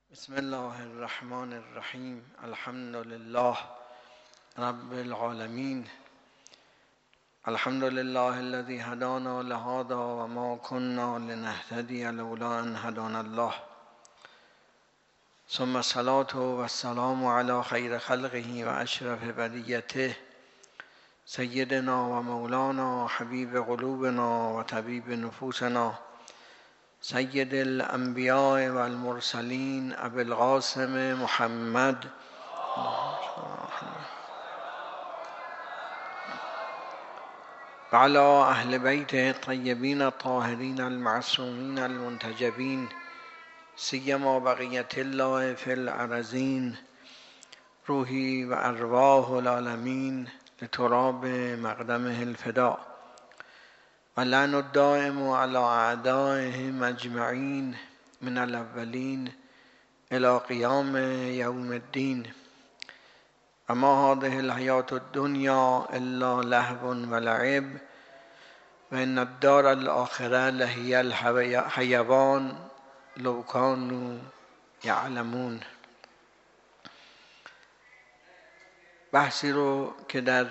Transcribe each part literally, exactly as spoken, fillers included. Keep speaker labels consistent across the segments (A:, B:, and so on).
A: بسم الله الرحمن الرحیم. الحمد لله رب العالمین. الحمد لله الذي هدانا لهذا وما كنا لنهتدي لولا ان هدانا الله. ثم الصلاة والسلام على خير خلقه واشرف بریته سيدنا ومولانا حبيب قلوبنا وطبيب نفوسنا سید الانبیاء والمرسلین ابی القاسم محمد و علی اهل بیته الطیبین الطاهرین المعصومین المنتجبین سیما بقیة الله فی الارضین روحی و ارواح العالمین لتراب مقدمه الفداء و لعن الدائم على اعدائهم اجمعین من الاولین الى قیام یوم الدین. و ما هذه الحیاة الدنیا الا لهو و لعب و ان الدار الاخره لهی الحیوان لو کانوا یعلمون. بحثی رو که در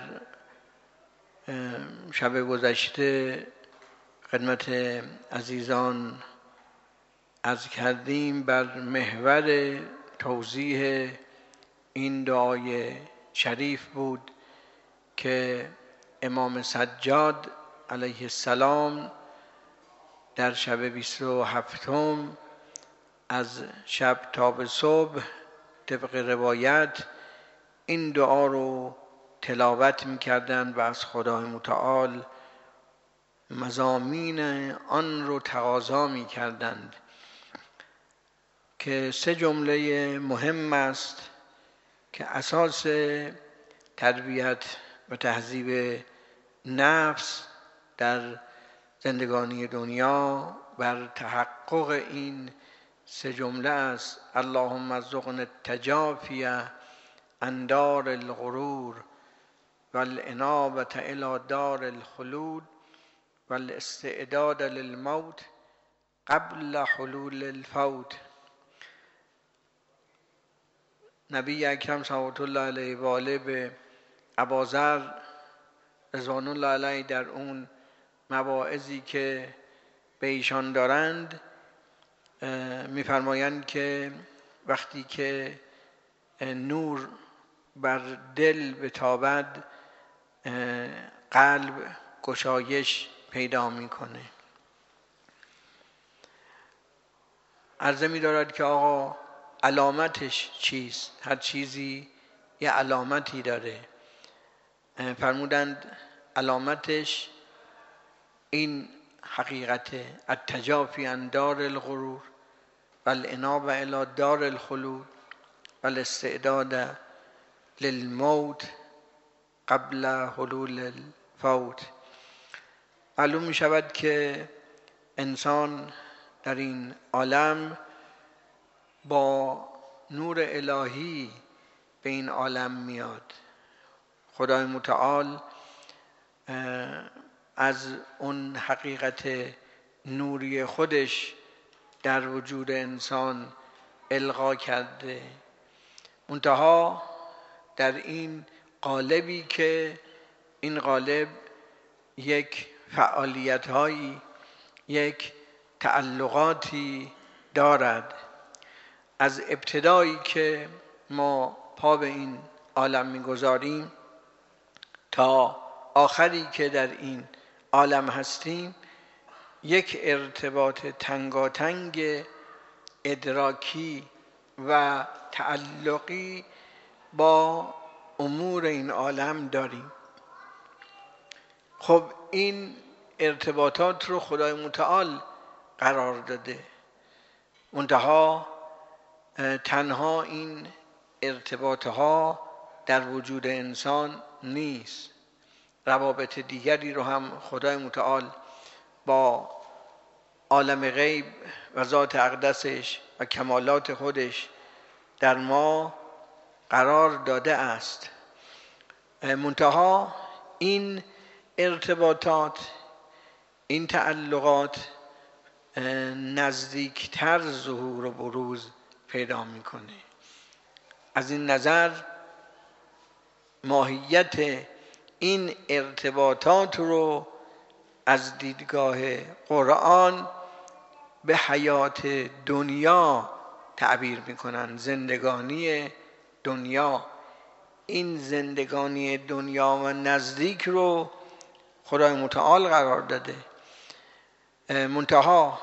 A: شب گذشته خدمت عزیزان عرض کردیم بر محور توضیح این دعای شریف بود که امام سجاد علیه السلام در شب بیست و هفتم از شب تا به صبح طبق روایت این دعا رو تلاوت می‌کردند و از خدای متعال مضامین آن رو تقاضا می‌کردند که سه جمله مهم است که اساس تربیت و تهذیب نفس در زندگانی دنیا بر تحقق این سه جمله است. اللهم ارزقنا التجافی عن دار الغرور والانابة الى دار الخلود والاستعداد للموت قبل حلول الفوت. نبی اکرم صلوات الله علیه و آله به ابوذر رضوان الله علیه در اون مواعظی که به ایشان دارند می‌فرمایند که وقتی که نور بر دل بتابد قلب گشایش پیدا میکنه. عرضه می‌دارد که آقا علامتش چیست؟ هر چیزی یه علامتی داره. فرمودند علامتش این حقیقت التجافی عن دار الغرور والانابة الی دار الخلود والاستعداد للموت قبل حلول الفوت. معلوم می شود که انسان در این عالم با نور الهی به این عالم میاد. خدای متعال از اون حقیقت نوری خودش در وجود انسان القا کرده، منتها در این قالبی که این قالب یک فعالیت‌هایی یک تعلقاتی دارد. از ابتدایی که ما پا به این عالم می‌گذاریم تا آخری که در این عالم هستیم یک ارتباط تنگاتنگ ادراکی و تعلقی با امور این عالم داریم. خب این ارتباطات رو خدای متعال قرار داده، منتها تنها این ارتباطها در وجود انسان نیست، روابط دیگری رو هم خدای متعال با عالم غیب و ذات اقدسش و کمالات خودش در ما قرار داده است. منتها این ارتباطات این تعلقات نزدیکتر ظهور و بروز پیدا میکنه. از این نظر ماهیت این ارتباطات رو از دیدگاه قرآن به حیات دنیا تعبیر میکنن. زندگانی دنیا، این زندگانی دنیا و نزدیک رو خدای متعال قرار داده. منتها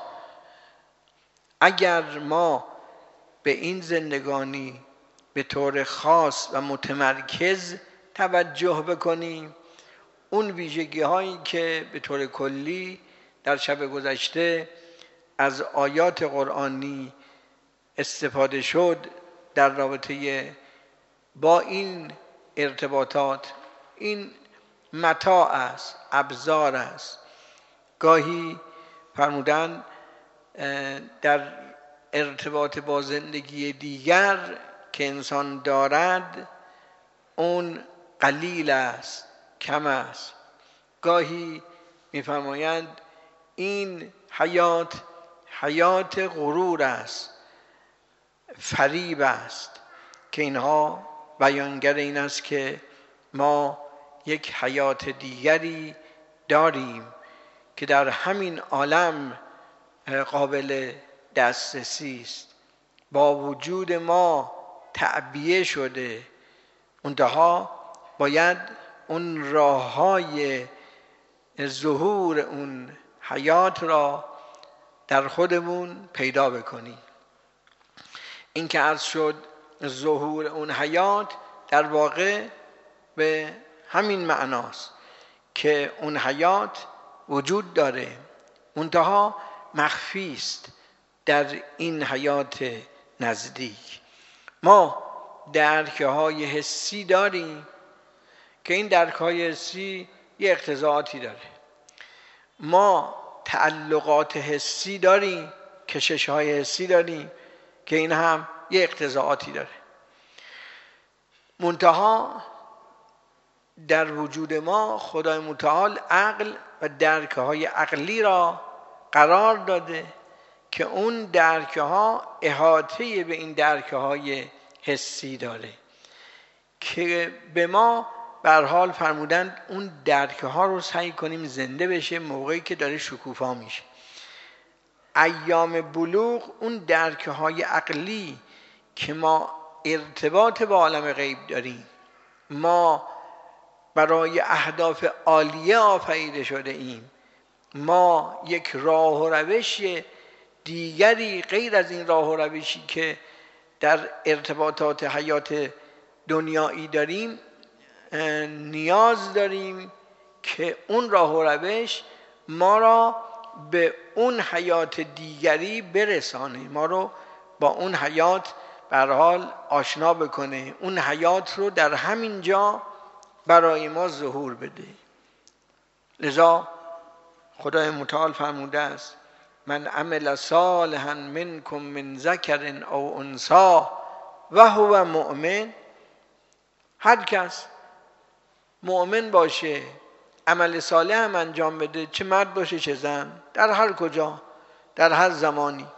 A: اگر ما به این زندگانی به طور خاص و متمرکز توجه بکنیم، اون ویژگی هایی که به طور کلی در شب گذشته از آیات قرآنی استفاده شد در رابطه با این ارتباطات، این متاع است، ابزار است. گاهی فرمودن در ارتباط با زندگی دیگر که انسان دارد اون قلیل است، کم است. گاهی می‌فرمایند این حیات حیات غرور است، فریب است، که اینها بیانگر این است که ما یک حیات دیگری داریم که در همین عالم قابل دسترسی است، با وجود ما تعبیه شده. منتها باید اون راه‌های ظهور اون حیات را در خودمون پیدا بکنیم. این که عرض شد ظهور اون حیات در واقع به همین معناست که اون حیات وجود داره، منتها مخفی است در این حیات نزدیک. ما درک‌های حسی داریم که این درک‌های حسی یه اقتضاعاتی داره. ما تعلقات حسی داریم، کشش‌های حسی داریم که این هم یه اقتضاعاتی داره. منتها در وجود ما خدای متعال عقل و درک‌های عقلی را قرار داده که اون درک‌ها احاطه به این درک‌های حسی داره که به ما به هر حال فرمودند اون درک‌ها رو سعی کنیم زنده بشه موقعی که داره شکوفا میشه. ایام بلوغ اون درک‌های عقلی که ما ارتباط با عالم غیب داریم، ما برای اهداف عالیه آفریده شده ایم، ما یک راه و روش دیگری غیر از این راه و روشی که در ارتباطات حیات دنیایی داریم نیاز داریم که اون راه و روش ما را به اون حیات دیگری برسانه، ما رو با اون حیات به هر حال آشنا بکنه، اون حیات رو در همین جا برای ما ظهور بده. لذا خدای متعال فرموده است من عمل صالحا منکم من ذکر او انثی و هو مؤمن. هر کس مؤمن باشه، عمل صالح هم انجام بده، چه مرد باشه چه زن، در هر کجا، در هر زمانی،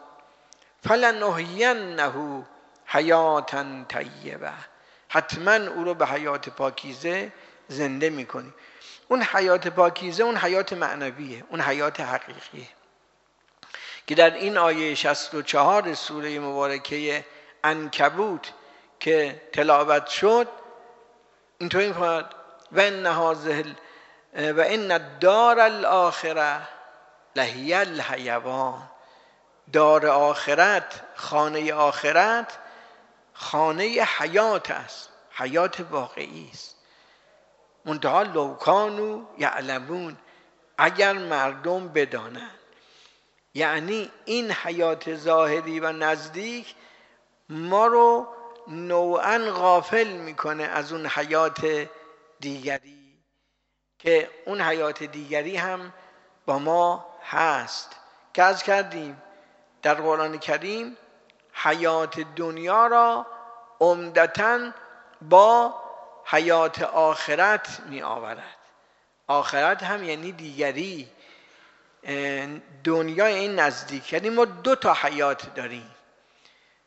A: فلنحینه حیاتا طیبه، حتما او رو به حیات پاکیزه زنده میکنی. اون حیات پاکیزه اون حیات معنویه، اون حیات حقیقیه که در این آیه شصت و چهار سوره مبارکه عنکبوت که تلاوت شد اینطوری می‌فرماید و ان هذه و ان الدار الاخره لهی الحیوان. دار آخرت، خانه آخرت خانه حیات است، حیات واقعی است. منتها لو کانوا یعلمون، اگر مردم بدانند. یعنی این حیات ظاهری و نزدیک ما رو نوعاً غافل میکنه از اون حیات دیگری که اون حیات دیگری هم با ما هست که عرض کردیم در قرآن کریم حیات دنیا را عمدتاً با حیات آخرت می آورد. آخرت هم یعنی دیگری، دنیا این نزدیک. یعنی ما دو تا حیات داریم،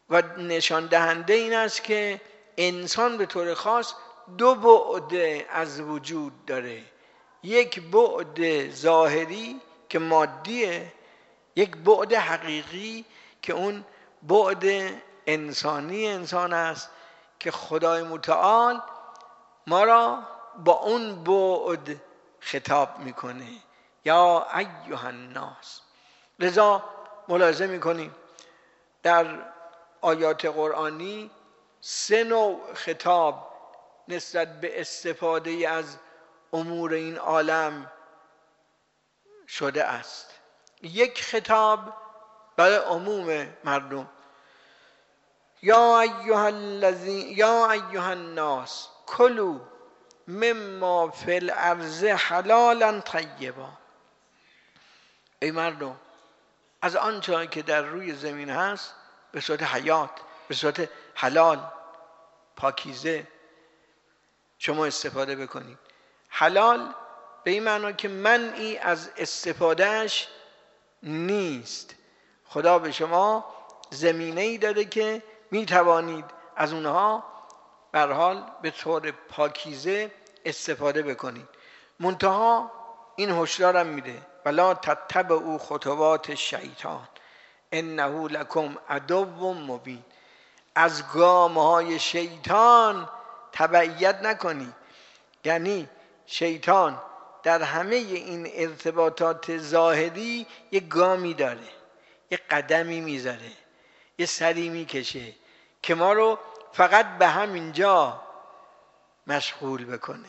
A: و نشان دهنده این است که انسان به طور خاص دو بعد از وجود داره، یک بعد ظاهری که مادیه، یک بعد حقیقی که اون بعد انسانی انسان است که خدای متعال ما را با اون بعد خطاب میکنه، یا ایها الناس. لذا ملاحظه میکنیم در آیات قرآنی سه نوع خطاب نسبت به استفاده از امور این عالم شده است. یک خطاب برای عموم مردم، یا ایها الذین یا ایها الناس کلوا مما فی الارض حلالا طیبا. ای مردم، از آنچه که در روی زمین هست به صورت حیات، به صورت حلال پاکیزه شما استفاده بکنید. حلال به این معنا که منعی از استفادهش نیست. خدا به شما زمینه‌ای داده که می توانید از اونها به هر حال به طور پاکیزه استفاده بکنید. منتها این هشدارم میده ولا تتبعوا خطوات الشیطان انه لکم عدو مبین. از گام‌های شیطان تبعیت نکنید. یعنی شیطان در همه این ارتباطات ظاهری یک گامی داره، یک قدمی میذاره، یه سری میکشه که ما رو فقط به همینجا مشغول بکنه.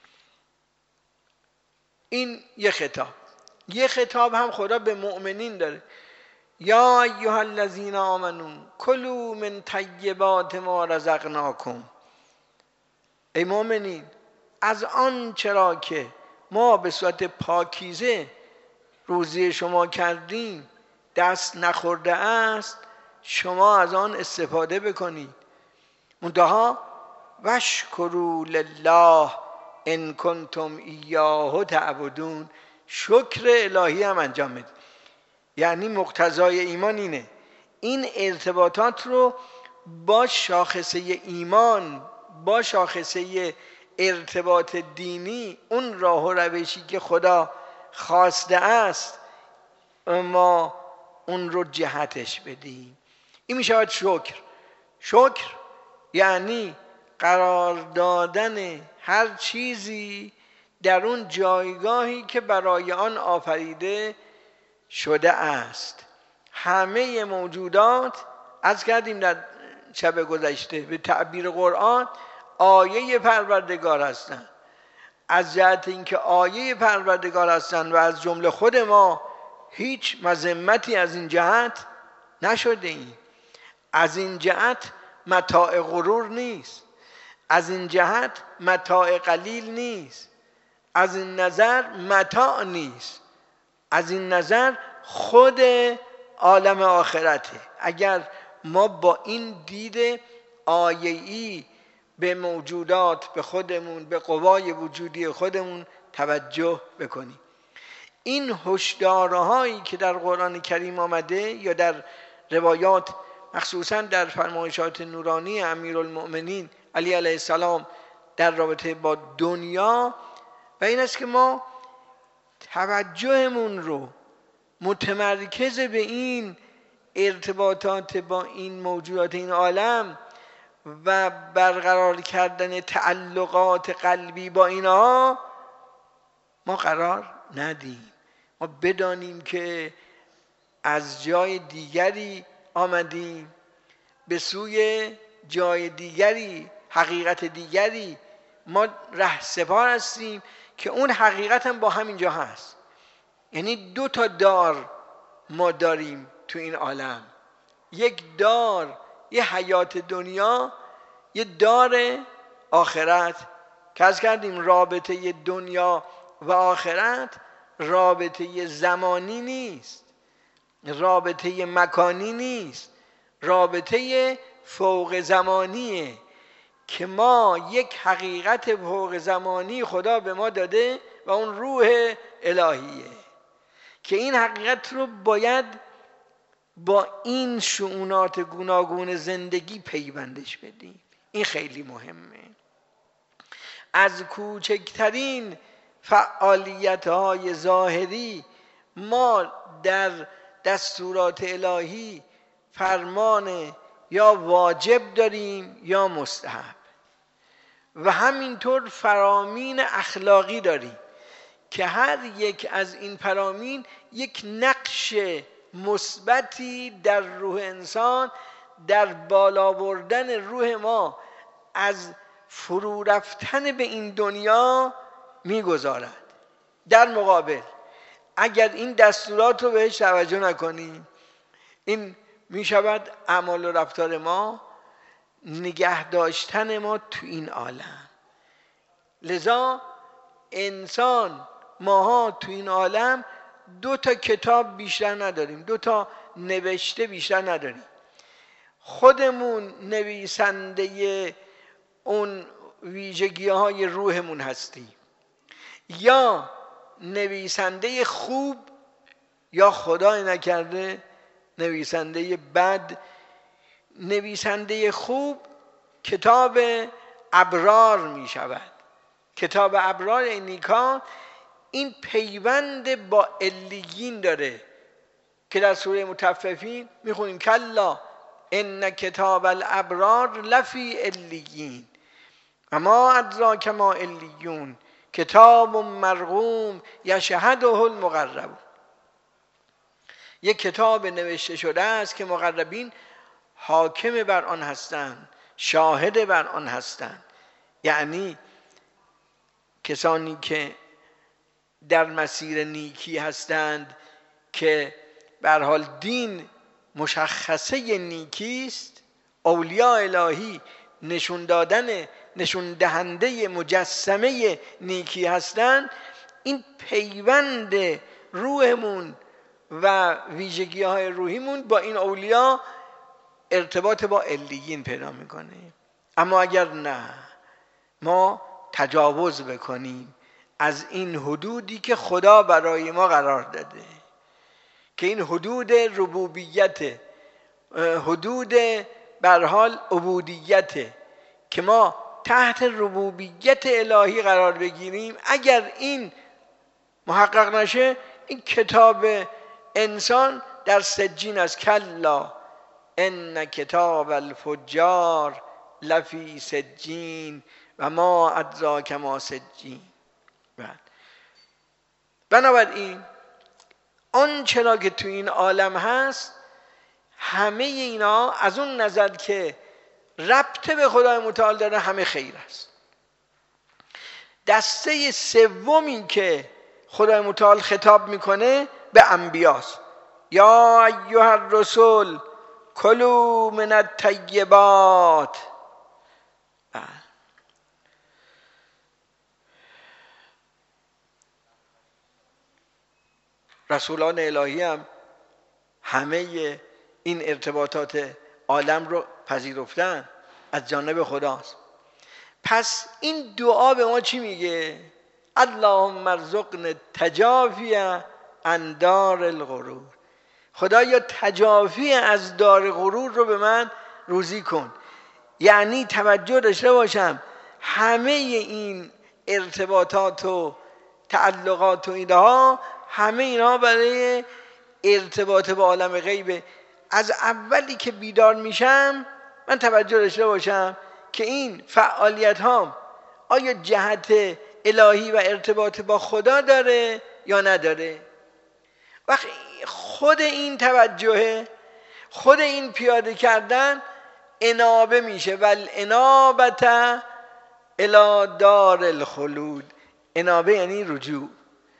A: این یه خطاب. یه خطاب هم خدا به مؤمنین داره، یا ایها الذین آمنو کلوا من طیبات ما رزقناکم. ای مؤمنین، از آن چرا که ما به صورت پاکیزه روزی شما کردیم دست نخورده است، شما از آن استفاده بکنید. منتها واشکروا لله ان کنتم ایاه تعبدون. شکر الهی هم انجام بدید. یعنی مقتضای ایمان اینه، این ارتباطات رو با شاخصه ایمان، با شاخصه ارتباط دینی، اون راه و روشی که خدا خواسته است، ما اون رو جهتش بدیم. این می شود شکر. شکر یعنی قرار دادن هر چیزی در اون جایگاهی که برای آن آفریده شده است. همه موجودات، از کردیم در شب گذشته، به تعبیر قرآن آیه پروردگار هستند. از جهت اینکه آیه پروردگار هستند و از جمله خود ما هیچ مذمتی از این جهت نشده ایم. از این جهت متاع غرور نیست، از این جهت متاع قلیل نیست، از این نظر متاع نیست، از این نظر خود عالم آخرته. اگر ما با این دید آیه‌ای به موجودات، به خودمون، به قوای وجودی خودمون توجه بکنیم. این هشدارهایی که در قرآن کریم آمده یا در روایات، مخصوصا در فرمایشات نورانی امیرالمؤمنین علی علیه السلام در رابطه با دنیا، و این است که ما توجهمون رو متمرکز به این ارتباطات با این موجودات این عالم و برقرار کردن تعلقات قلبی با اینها ما قرار ندیم. ما بدانیم که از جای دیگری آمدیم، به سوی جای دیگری، حقیقت دیگری ما رهسپار هستیم که اون حقیقت هم با همینجا هست. یعنی دو تا دار ما داریم تو این عالم، یک دار یه حیات دنیا، یه دار آخرت که از کردیم رابطه دنیا و آخرت رابطه زمانی نیست، رابطه مکانی نیست، رابطه فوق زمانیه که ما یک حقیقت فوق زمانی خدا به ما داده و اون روح الهیه که این حقیقت رو باید با این شؤونات گوناگون زندگی پیوندش بدیم. این خیلی مهمه. از کوچکترین فعالیت‌های ظاهری ما در دستورات الهی فرمان یا واجب داریم یا مستحب، و همینطور فرامین اخلاقی داریم که هر یک از این فرامین یک نقش مثبتی در روح انسان، در بالا بردن روح ما از فرو رفتن به این دنیا میگذارد. در مقابل اگر این دستورات رو بهش توجه نکنیم، این میشود اعمال و رفتار ما، نگه داشتن ما تو این عالم. لذا انسان، ماها تو این عالم دو تا کتاب بیشتر نداریم، دو تا نوشته بیشتر نداریم. خودمون نویسنده اون ویژگی های روحمون هستیم، یا نویسنده خوب، یا خدای نکرده نویسنده بد. نویسنده خوب کتاب ابرار می شود. کتاب ابرار نیکان این پیوند با علیین داره که در سوره مطففین میخونیم کلا ان کتاب الابرار لفی علیین اما ادراک ما علیون کتاب مرقوم یشهده المقربون. یک کتاب نوشته شده است که مقربین حاکم بر آن هستند، شاهد بر آن هستند. یعنی کسانی که در مسیر نیکی هستند که به هر حال دین مشخصه نیکی است، اولیاء الهی نشون دادن نشون دهنده مجسمه نیکی هستند، این پیوند روحمون و ویژگی های روحیمون با این اولیا ارتباط با علیین پیدا میکنه. اما اگر نه، ما تجاوز بکنیم از این حدودی که خدا برای ما قرار داده، که این حدود ربوبیت، حدود به هر حال عبودیت، که ما تحت ربوبیت الهی قرار بگیریم، اگر این محقق نشه، این کتاب انسان در سجین است. کلا ان کتاب الفجار لفی سجین و ما ادراک ما سجین. بنابراین آن چرا که تو این عالم هست، همه اینا از اون نظر که ربط به خدای متعال داره همه خیر است. دسته سومی که خدای متعال خطاب میکنه به انبیاست. یا ایها الرسول کلوا من الطیبات. رسولان الهی هم همه این ارتباطات عالم رو پذیرفتن، از جانب خداست. پس این دعا به ما چی میگه؟ اللهم ارزقنا التجافی عن دار الغرور. خدایا تجافی از دار غرور رو به من روزی کن. یعنی توجه داشته باشم همه این ارتباطات و تعلقات و اینها، همه اینها برای ارتباط با عالم غیبه. از اولی که بیدار میشم من توجه داشته باشم که این فعالیت ها آیا جهت الهی و ارتباط با خدا داره یا نداره. وقتی خود این توجه، خود این پیاده کردن انابه میشه. ول انابت الی دار الخلود. انابه یعنی رجوع.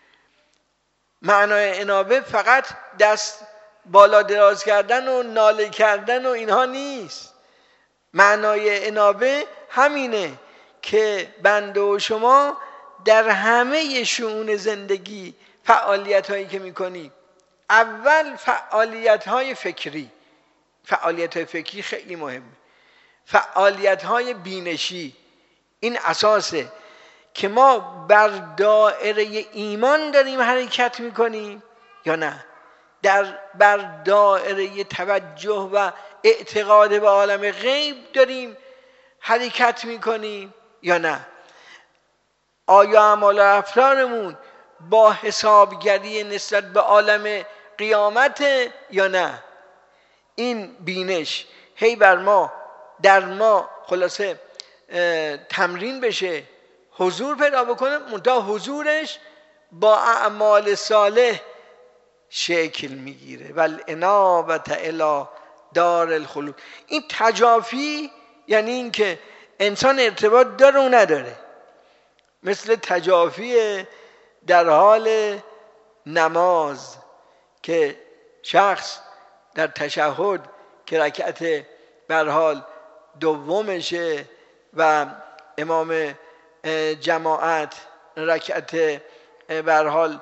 A: معنای انابه فقط دست بالا دراز کردن و ناله کردن و اینها نیست. معنای انابه همینه که بنده و شما در همه شؤون زندگی فعالیت هایی که میکنید، اول فعالیت های فکری، فعالیت های فکری خیلی مهمه. فعالیت های بینشی، این اساسه که ما بر دائره ایمان داریم حرکت میکنیم یا نه. در بر دایره توجه و اعتقاد به عالم غیب داریم حرکت میکنیم یا نه؟ آیا اعمال افکارمون با حسابگری نسبت به عالم قیامت یا نه؟ این بینش هی بر ما در ما خلاصه تمرین بشه، حضور پیدا بکنه، منتها حضورش با اعمال صالح شکل میگیره. والانابة الی دار الخلود. این تجافی یعنی این که انسان ارتباط داره و نداره، مثل تجافی در حال نماز که شخص در تشهد که رکعت به هر حال دومشه و امام جماعت رکعت به هر حال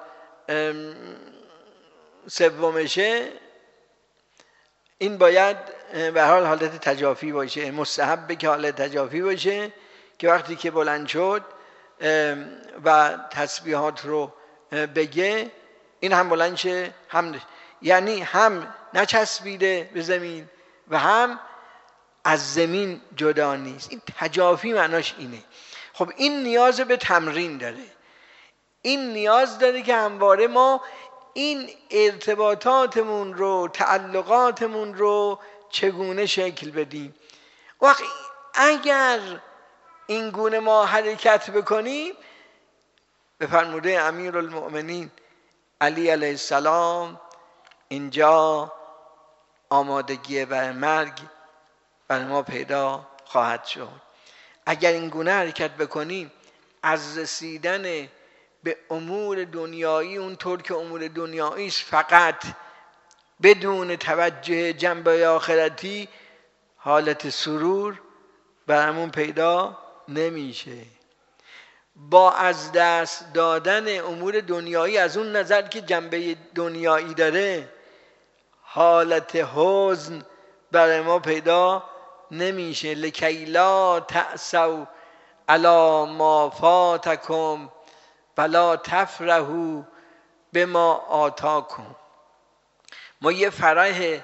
A: سومشه، این باید به هر حال حالت تجافی باشه، مستحبه که حالت تجافی باشه که وقتی که بلند شد و تسبیحات رو بگه این هم بلند شه، هم یعنی هم نچسبیده به زمین و هم از زمین جدا نیست. این تجافی معناش اینه. خب این نیاز به تمرین داره، این نیاز داره که همواره ما این ارتباطاتمون رو، تعلقاتمون رو چگونه شکل بدیم. وقت اگر این گونه ما حرکت بکنیم، به فرموده امیرالمؤمنین علی علیه السلام اینجا آمادگی برای مرگ برای ما پیدا خواهد شد. اگر این گونه حرکت بکنیم، از رسیدن به امور دنیایی اونطور که امور دنیایی است فقط بدون توجه جنبه آخرتی، حالت سرور برامون پیدا نمیشه. با از دست دادن امور دنیایی از اون نظر که جنبه دنیایی داره، حالت حزن برای ما پیدا نمیشه. لکی لا تأسوا علی ما فاتکم ولا تفرحوا بما آتاکم. ما یه فرح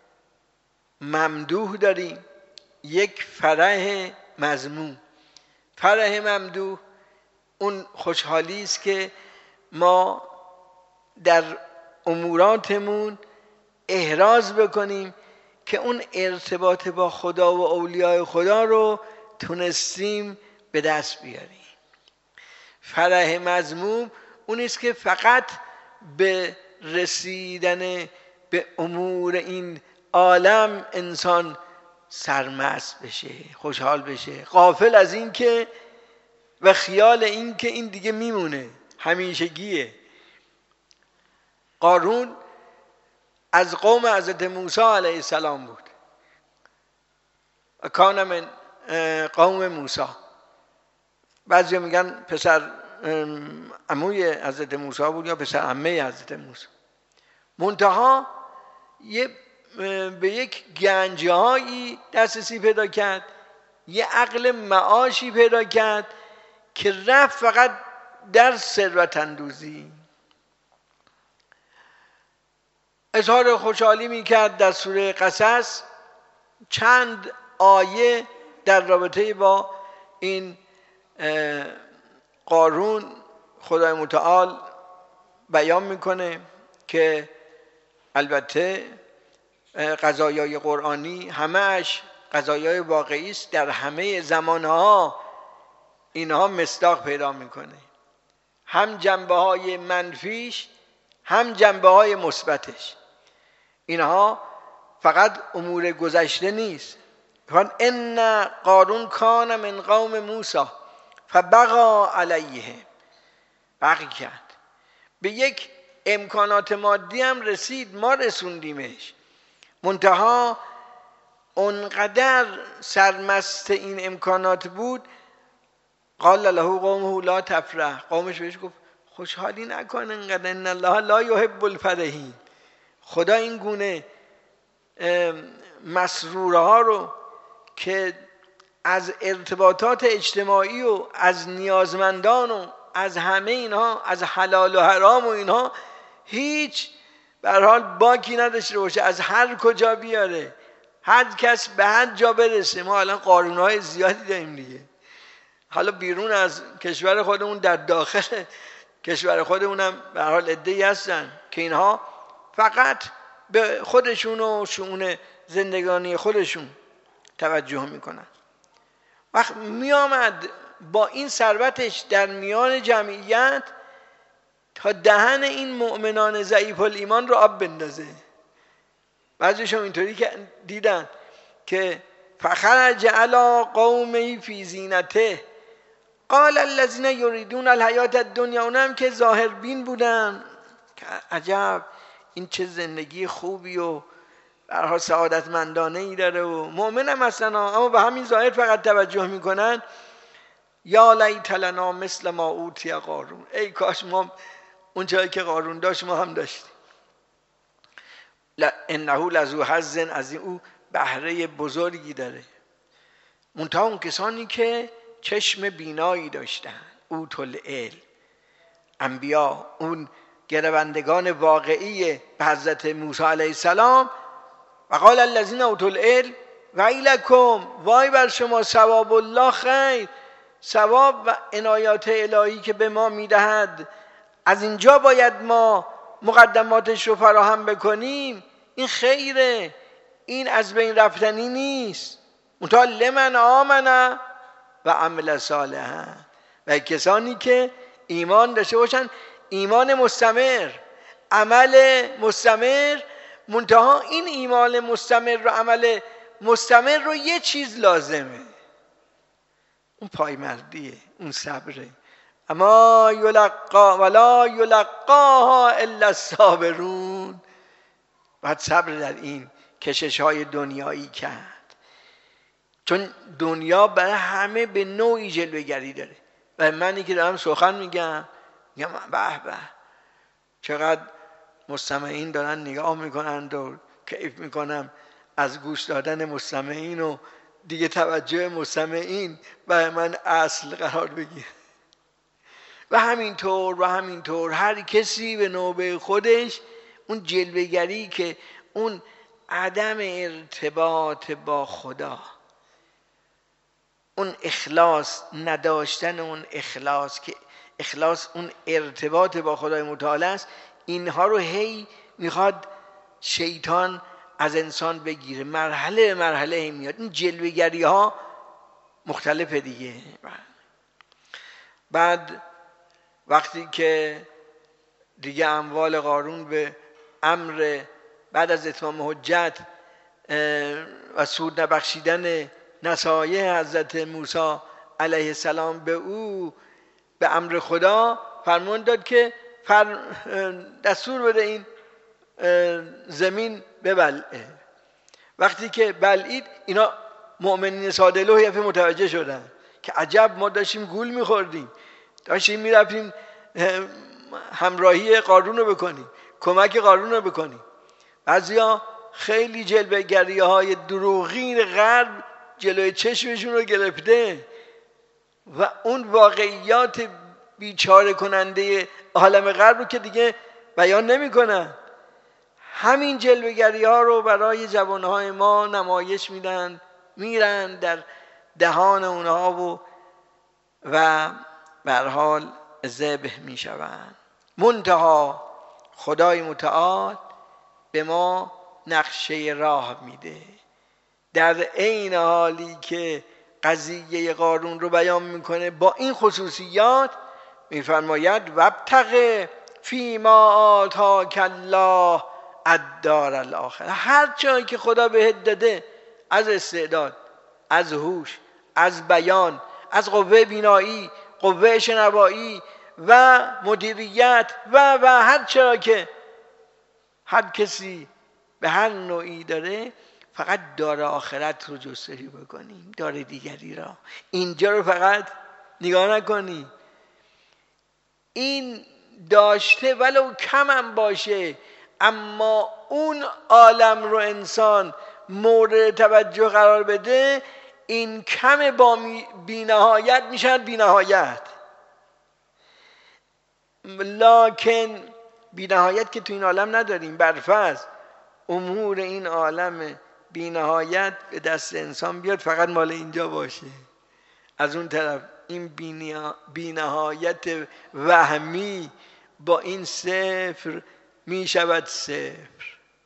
A: ممدوح داریم، یک فرح مذموم. فرح ممدوح اون خوشحالی است که ما در اموراتمون احراز بکنیم که اون ارتباط با خدا و اولیاء خدا رو تونستیم به دست بیاریم. فرح مذموم اون است که فقط به رسیدن به امور این عالم انسان سرمست بشه، خوشحال بشه، غافل از این که و خیال این که این دیگه میمونه، همیشگیه. قارون از قوم حضرت موسی علیه السلام بود، کان من قوم موسی. بعضی میگن پسر عموی حضرت موسی بود یا پسر عمه حضرت موسی. منتها یه به یک گنجهایی دسترسی پیدا کرد، یه عقل معاشی پیدا کرد که رفت فقط در ثروت اندوزی. اظهار خوشحالی میکرد. در سوره قصص چند آیه در رابطه با این قارون خدای متعال بیان میکنه که البته قضایای قرآنی همه‌اش قضایای واقعی است، در همه زمانها اینها مصداق پیدا میکنه، هم جنبه های منفیش هم جنبه های مثبتش. اینها فقط امور گذشته نیست. فان ان قارون کان من قوم موسی فبغى علیه، بغی کرد، به یک امکانات مادی هم رسید، ما رسوندیمش، منتها اونقدر سرمست این امکانات بود، قال له قومه لا تفرح، قومش بهش گفت خوشحالی نکن انقدر، ان الله لا يحب الفرحین. خدا این گونه مسرورها رو که از ارتباطات اجتماعی و از نیازمندان و از همه اینها، از حلال و حرام و اینها هیچ به هر حال باکی نداشته باشه، از هر کجا بیاره، هر کس به هر جا برسه. ما الان قارون‌های زیادی داریم دیگه، حالا بیرون از کشور خودمون در داخل کشور خودمون هم به هر حال عده‌ای هستن که اینها فقط به خودشون و شؤون زندگانی خودشون توجه میکنن. وقت میامد با این ثروتش در میان جمعیت تا دهن این مؤمنان ضعیف الایمان رو آب بندازه. بعضیشون اینطوری که دیدن که فخرج علی قومی فی زینته قال الذین یریدون الحیات الدنیا، اونم که ظاهر بین بودن که عجب این چه زندگی خوبی و برها سعادتمندانه ای داره و مؤمن هم هستن، اما به همین ظاهر فقط توجه میکنن. یا لیت لنا مثل ما اوتی قارون، ای کاش ما اون جایی که قارون داشت ما هم داشتیم. انه لذو حظ عظیم، او بهره بزرگی داره. منتها اون کسانی که چشم بینایی داشتن، اوتل علم، انبیا، اون گروندگان واقعی به حضرت موسی علیه السلام، و قال الذین اوتوا العلم ویلکم، وای بر شما، ثواب الله خیر، ثواب و عنایات الهی که به ما میدهد از اینجا باید ما مقدماتش رو فراهم بکنیم، این خیره، این از بین رفتنی نیست. منتها لمن آمن و عمل صالحا، و کسانی که ایمان داشته باشن، ایمان مستمر، عمل مستمر. منتها این ایمان مستمر و عمل مستمر رو یه چیز لازمه، اون پایمردیه، اون صبره. اما یلقا ولا یلقاها الا الصابرون، باید صبر در این کشش های دنیایی کرد، چون دنیا برای همه به نوعی جلوه‌گری داره. و منی که دارم سخن میگم میگم به به چقدر مستمعین دارن نگاه میکنند و کیف میکنم از گوش دادن مستمعین و دیگه توجه مستمعین برای من اصل قرار بگیره. و همینطور و همینطور هر کسی به نوبه خودش اون جلوه‌گری که اون عدم ارتباط با خدا، اون اخلاص نداشتن، اون اخلاص که اخلاص اون ارتباط با خدای متعال است، اینها رو هی میخواد شیطان از انسان بگیره، مرحله به مرحله هی میاد. این جلوه‌گری ها مختلفه دیگه. بعد وقتی که دیگه اموال قارون به امر بعد از اتمام حجت و سود نبخشیدن نصایح حضرت موسی علیه السلام به او به امر خدا فرمان داد که فر دستور بده این زمین ببلعه. وقتی که بلعید، اینا مؤمنین ساده لوح متوجه شدن که عجب ما داشتیم گول میخوردیم، داشتیم میرفتیم همراهی قارون رو بکنیم، کمک قارون رو بکنیم. بعضیا خیلی جلوه‌گری های دروغین غرب جلوی چشمشون رو گرفته و اون واقعیات بیچاره کننده عالم غرب رو که دیگه بیان نمی کنن. همین جلوه‌گری ها رو برای جوانهای ما نمایش میدن، میرن در دهان اونها و و به هر حال ذبح میشوند. منتها خدای متعال به ما نقشه راه میده، در عین حالی که قضیه قارون رو بیان میکنه با این خصوصیات، میفرماید وابتغ فیما آتاک الله الدار الاخره، هر جایی که خدا بهت داده از استعداد، از هوش، از بیان، از قوه بینایی، قوه شنوایی و مدیریت و و هر چرا که هر کسی به هر نوعی داره، فقط دار آخرت رو جستجو بکنیم، دار دیگری را، اینجا رو فقط نگاه نکنیم. این داشته ولو کم هم باشه، اما اون عالم رو انسان مورد توجه قرار بده، این کم با بی‌نهایت میشن بی‌نهایت. لکن بی نهایت که تو این عالم نداریم. برفرض امور این عالم بی نهایت به دست انسان بیاد فقط مال اینجا باشه، از اون طرف این بی نهایت وهمی با این صفر می شود صفر.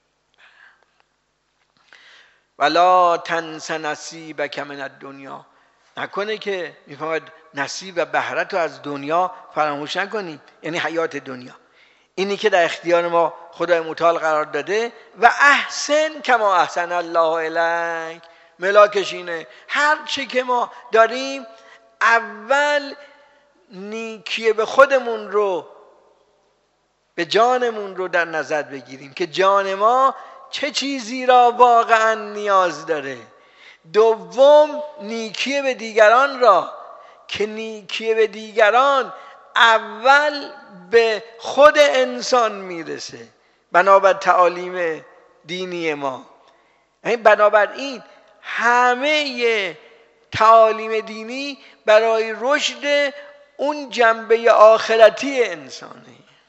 A: ولا تنس نصیبک من الدنیا، نکنه که میفهمد نصیب و بهرت رو از دنیا فراموش نکنی، یعنی حیات دنیا، اینی که در اختیار ما خدای متعال قرار داده. و احسن کما احسن الله الیک، ملاکش اینه هر چی که ما داریم اول نیکی به خودمون رو به جانمون رو در نظر بگیریم که جان ما چه چیزی را واقعا نیاز داره. دوم نیکی به دیگران را، که نیکی به دیگران اول به خود انسان میرسه بنابر تعالیم دینی ما. بنابراین همه تعالیم دینی برای رشد اون جنبه آخرتی انسانه.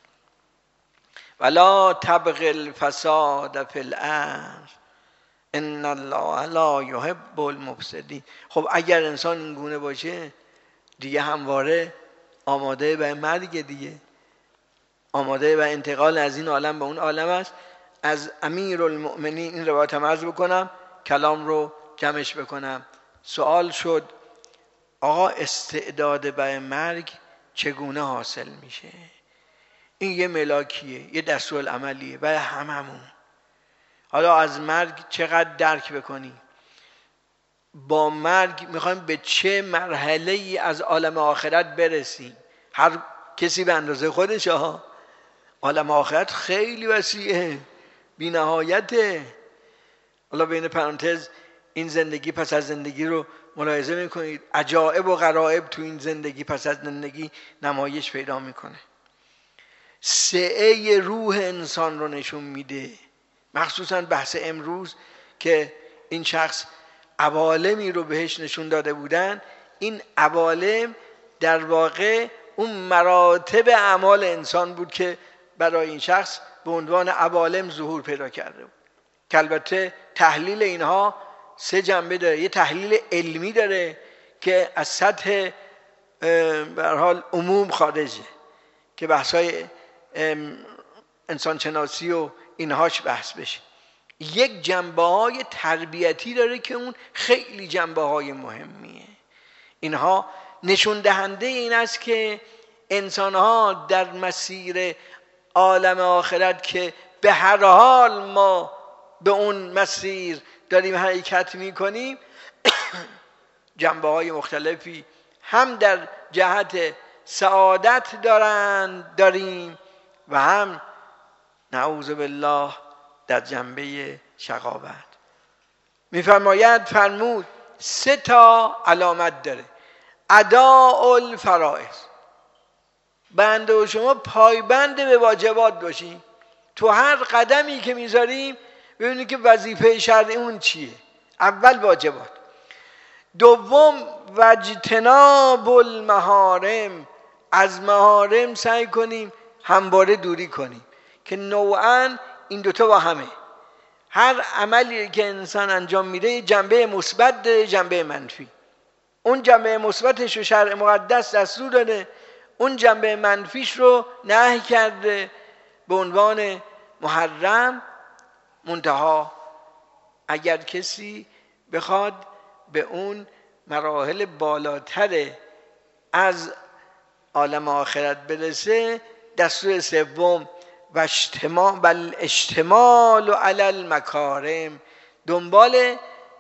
A: ولا تبغ الفساد فی الارض ان الله لا یحب المفسدین. خب اگر انسان این گونه باشه دیگه همواره آماده به مرگ، دیگه آماده به انتقال از این عالم به اون عالم است. از امیرالمؤمنین این روایت هم عرض بکنم، کلام رو جمعش بکنم. سوال شد آقا استعداد به مرگ چگونه حاصل میشه؟ این یه ملاکیه، یه دستورالعملیه برای هممون. حالا از مرگ چقدر درک بکنی، با مرگ میخوایم به چه مرحله ای از عالم آخرت برسیم. هر کسی به اندازه خودش ها. عالم آخرت خیلی وسیعه، بی نهایته. حالا بین پرانتز این زندگی پس از زندگی رو ملاحظه میکنید، عجایب و غرایب تو این زندگی پس از زندگی نمایش پیدا میکنه. سعه روح انسان رو نشون میده، مخصوصا بحث امروز که این شخص عوالمی رو بهش نشون داده بودن. این عوالم در واقع اون مراتب اعمال انسان بود که برای این شخص به عنوان عوالم ظهور پیدا کرده بود، که البته تحلیل اینها سه جنبه داره. یه تحلیل علمی داره که از سطح به هر حال عموم خارجه، که بحث‌های انسان شناسی و اینهاش بحث بشه. یک جنبه های تربیتی داره که اون خیلی جنبه های مهمیه. اینها نشون دهنده این است که انسان ها در مسیر عالم آخرت که به هر حال ما به اون مسیر داریم حرکت میکنیم جنبه های مختلفی هم در جهت سعادت دارند داریم و هم نعوذ بالله در جنبه شقاوت. میفرماید فرمود سه تا علامت داره. اداء الفرائض، بنده و شما پایبند به واجبات باشیم. تو هر قدمی که میذاریم ببینید که وظیفه شرعی اون چیه. اول واجبات. دوم واجتناب المحارم، از محارم سعی کنیم همواره دوری کنیم، که نوعاً این دوتا با همه. هر عملی که انسان انجام میده جنبه مثبت داره، جنبه منفی. اون جنبه مثبتش رو شرع مقدس دستور داده، اون جنبه منفیش رو نهی کرده به عنوان محرم. منتها اگر کسی بخواد به اون مراحل بالاتر از عالم آخرت برسه، دستور سوم و اجتماع بل اشتمال علی المکارم، دنبال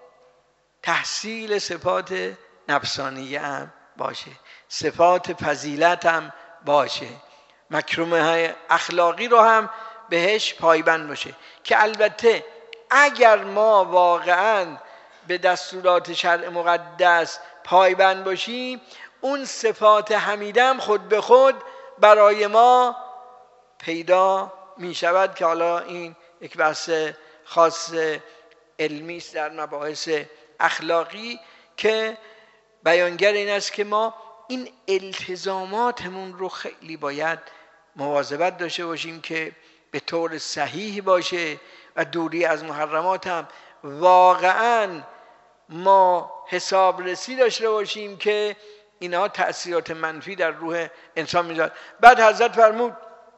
A: تحصیل صفات نفسانیه هم باشه، صفات فضیلت هم باشه، مکرمه اخلاقی رو هم بهش پایبند باشه. که البته اگر ما واقعاً به دستورات شرع مقدس پایبند باشیم، اون صفات حمیده هم خود به خود برای ما پیدا می شود، که حالا این یک بحث خاص علمی است در مباحث اخلاقی، که بیانگر این است که ما این التزاماتمون رو خیلی باید مواظبت داشته باشیم که به طور صحیح باشه و دوری از محرمات هم واقعا ما حسابرسی داشته باشیم که اینها تأثیرات منفی در روح انسان میذارد. بعد حضرت فرمود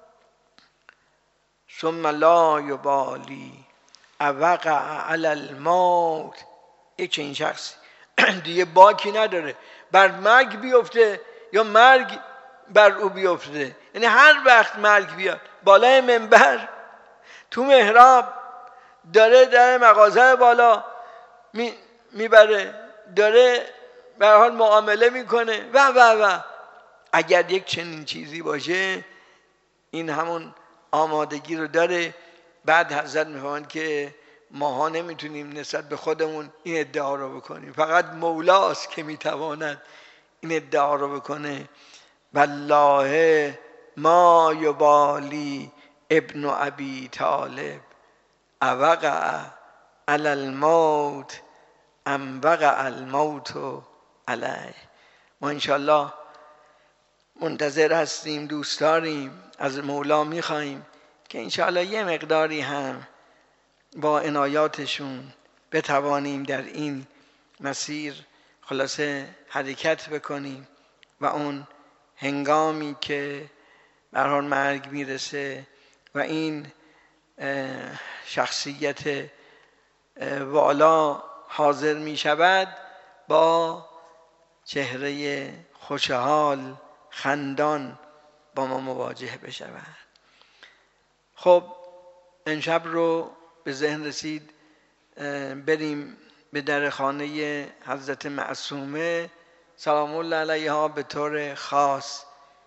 A: ثم لا یبالی اوقع علی الموت، یک چنین شخصی دیگه باکی نداره بر مرگ بیفته یا مرگ بر او بیفته. یعنی هر وقت مرگ بیاد بالای منبر تو محراب داره در مغازه بالا می میبره، داره به هر حال معامله میکنه و و و اگر یک چنین چیزی باشه این همون آمادگی رو داره. بعد حضرت میفهمند که ماها نمیتونیم نسبت به خودمون این ادعا رو بکنیم، فقط مولاست که میتواند این ادعا رو بکنه. والله ما یبالی ابن ابی طالب اوقع علی الموت ام وقع الموت علیه. ما انشالله منتظر هستیم، دوست داریم، از مولا میخواییم که انشالله یه مقداری هم با عنایاتشون بتوانیم در این مسیر خلاصه حرکت بکنیم و اون هنگامی که به هر حال مرگ میرسه و این شخصیت والا حاضر می شود با چهره خوشحال خندان با ما مواجه بشود. خب امشب رو به ذهن رسید بریم به در خانه حضرت معصومه سلام الله علیها به طور خاص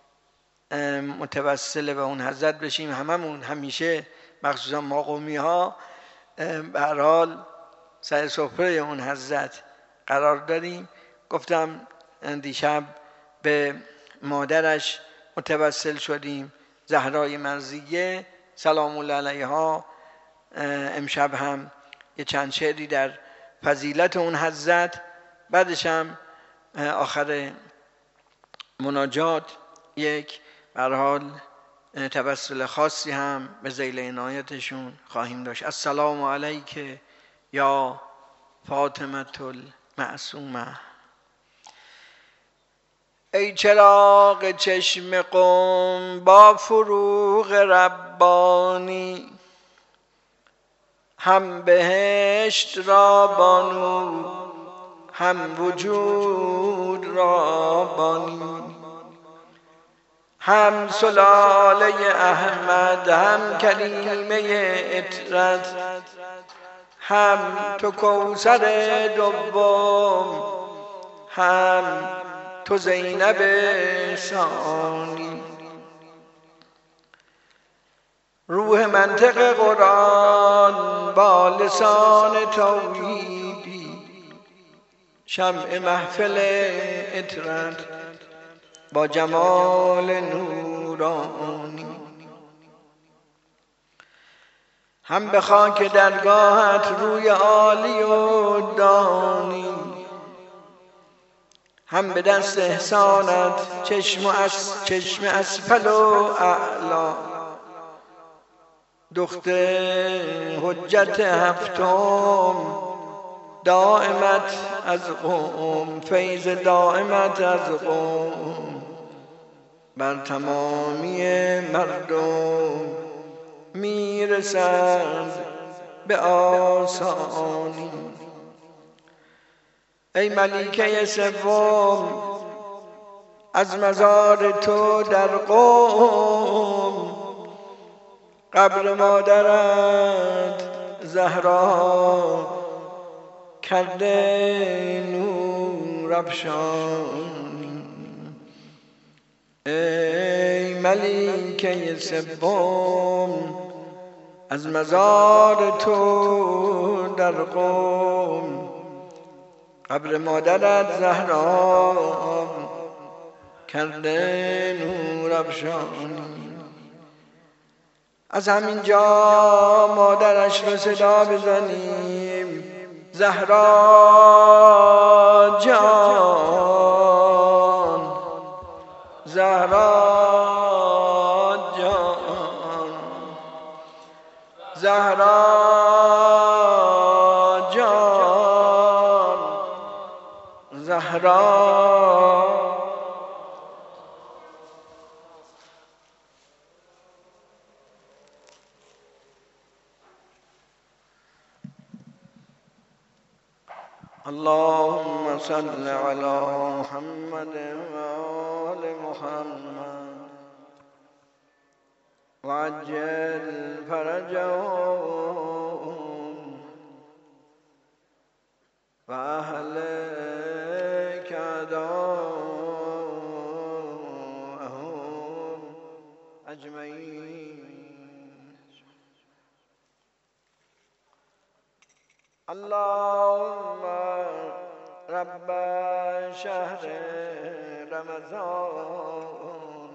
A: متوسل به اون حضرت بشیم. هممون همیشه مخصوصا ما قومی ها به هر حال سر سفره اون حضرت قرار داریم. گفتم دیشب به مادرش متوسل شدیم زهرای مرضیه سلام الله علیها. امشب هم یه چند شعری در فضیلت اون حضرت، بعدش هم آخر مناجات یک به هر حال توسل خاصی هم به ذیل عنایتشون خواهیم داشت. السلام علیک یا فاطمه المعصومه. ای چراغ چشم قم با فروغ ربانی، هم بهشت را با نور هم وجود را بانی، هم سلاله احمد هم کلیمه اطرت، هم تو کوثر دوم هم تو زینب ثانی. روح منطق قرآن با لسان توحیدی، شمع محفل اطرت با جمال نورانی. هم به خاک درگاهت روی عالی و دانی، هم به دست احسانت چشم از چشم اسفل و اعلا. دختر حجت هفتم دائمت از قوم، فیض دائمت از قوم بر تمامی مردم میرسد به آسانی. ای ملیکه سوم از مزار تو در قوم، قبر مادرت زهرا کرده نور افشانی. ای ملیکه سوم از مزار تو در قوم، قبر مادرت زهرا کرده نور افشانی. از همین جا مادرش رو صدا بزنیم زهرا جان، زهرا جان. زهرا اللهم صل على محمد وآل محمد وعجل فرجهم وأهلك أعداءهم أجمعين. اللهم رب شهر رمضان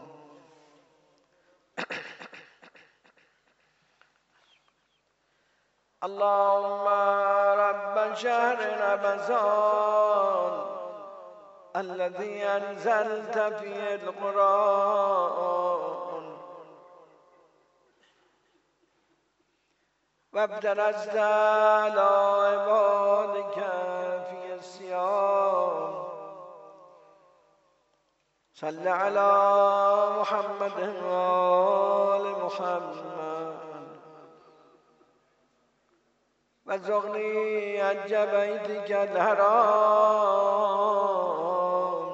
A: اللهم رب شهر رمضان الذي أنزلت فيه القرآن وابترزت على عبادك في الصيام صل على محمد وآل محمد وارزقني حج بيتك الحرام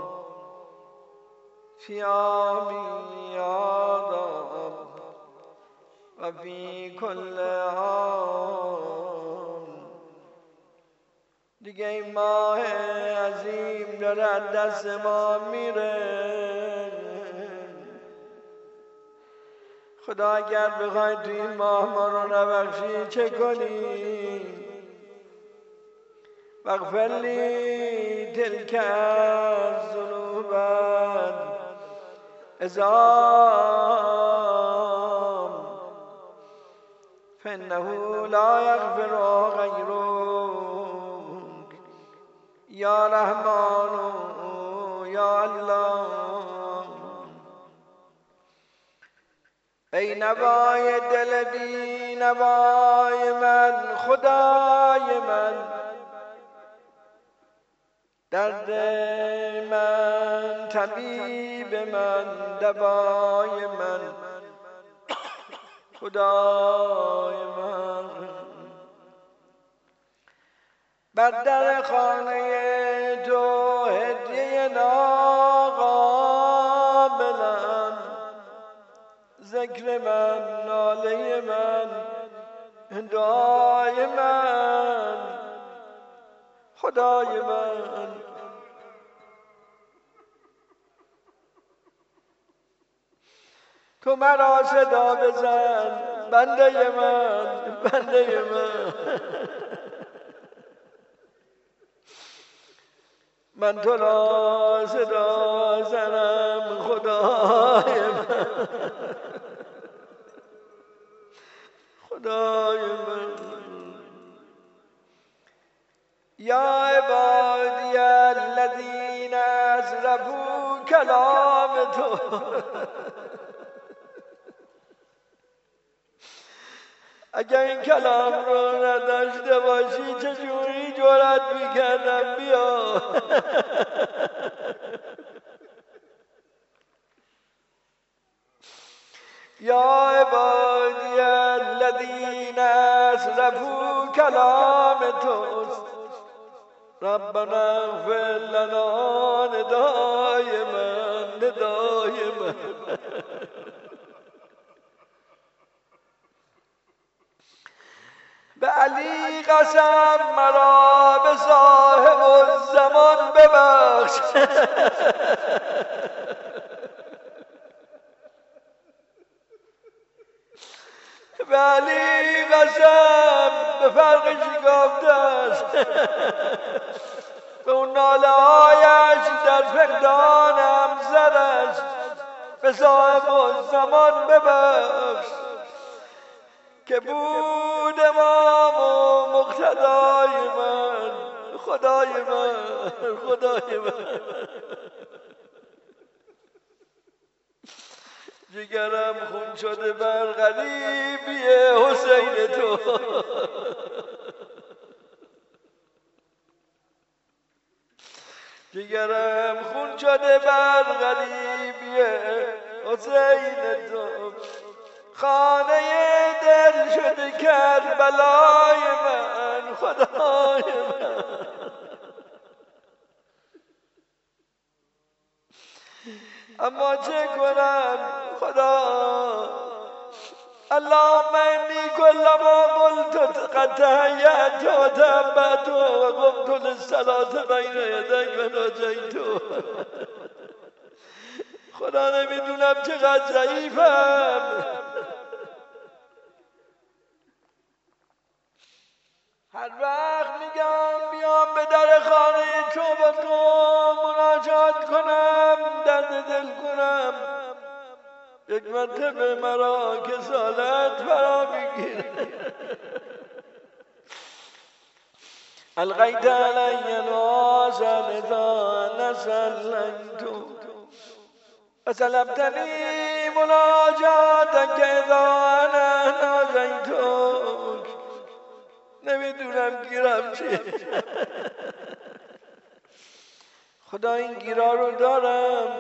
A: في عامي هذا وفي كل عام. دیگه این ماه عظیم دارد دست ما میره. خدا اگر بخوای تو این ماه ما رو نبخشی چه کنی؟ واغفر لی تلک الذنوب العظام فإنه لا يغفر غيرك یا رحمان یا الله. ای نوای دل بی نوای من، خدای من، درد من، طبیب من، دوای من، خدای من. بر در خانه تو هدیه ناقابلم، ذکر من، ناله من، دعای من، خدای من. تو مرا صدا بزن، بنده من، بنده من. من تو را صدا زنم، خدای من، خدای من. یا عبادی الذین اسرفوا کلام تو اگر این کلام رو نداشته باشی چجوری جرأت میکردم بیا. یا عبادی الذین اسرفوا کلام توست، ربنا اغفر لنا، ندای من، ندای من. به علی قسم مرا به صاحب الزمان ببخش. به علی قسم به فرق شکافته است، به اون ناله هایش در فقدان همسرش به صاحب الزمان ببخش که بود امام و مقتدای من، خدای من، خدای من. جگرم خون شده بر غریبی حسین تو.
B: جگرم خون شده بر غریبی حسین تو، خانه دل شده کربلای من خدای من. اما چه کنم خدا، اللهم انی کلما قلت قد تهیأت و تهبت و قمت للصلاة بین یدیک و ناجیت. خدا نمیدونم چقدر ضعیفم. هر وقت میگم بیام به در خانه تو با تو مناجات کنم، درد دل کنم، یک مرتبه مرا کسالت فرا میگیره. القیت علی الناس اذا نسلت و سلبتنی مناجاتک اذا انا ناجیتک. نمیدونم گیرم چیه. خدا این گیرا رو دارم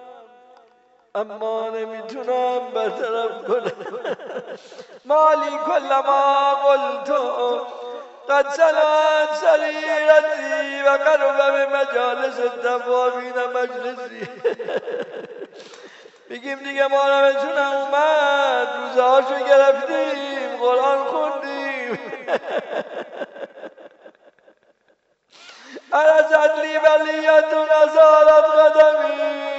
B: اما نمیتونم برطرف کنم. مالی کلما قلت قد سلات سریرتی و قرب به مجالس التوابین مجلسی. میگیم دیگه ما نمیتونم اومد، روزهاشو گرفتیم، قرآن خوندیم. عرضت لی بلیتون ازارت قدمی.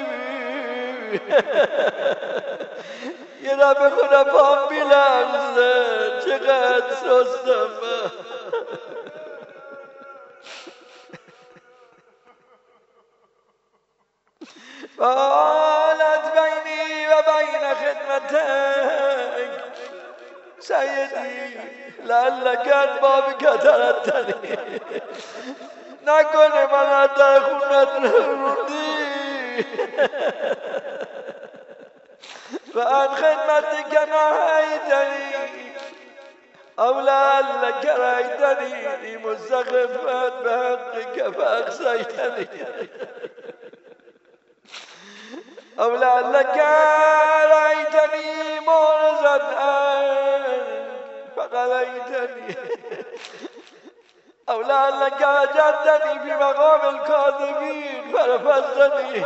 B: یه دفعه خدا پام بیلرزه، چقدر سستم من. فالت بینی و بین خدمتک سیدی لعلک الباب کترتنی. نکنه من از در خونت روندی و ان خدمتک نهیتنی او لعلک رأیتنی مستخفا به حقک فاقصیتنی او لعلک رأیتنی معرضا فقلیتنی او لعلک وجدتنی فی مقام الکاذبین فرفضتنی.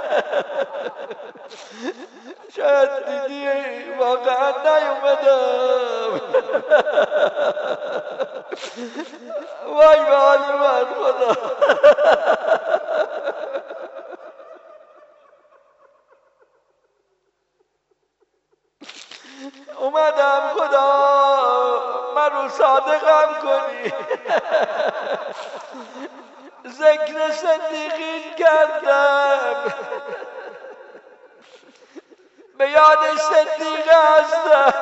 B: شاید دیدی واقعا نیومدم. وای به حال من خدا. اومدم خدا من رو صادقم کنی. ذکر صدیقین کردم، به یاد صدیقه هستم،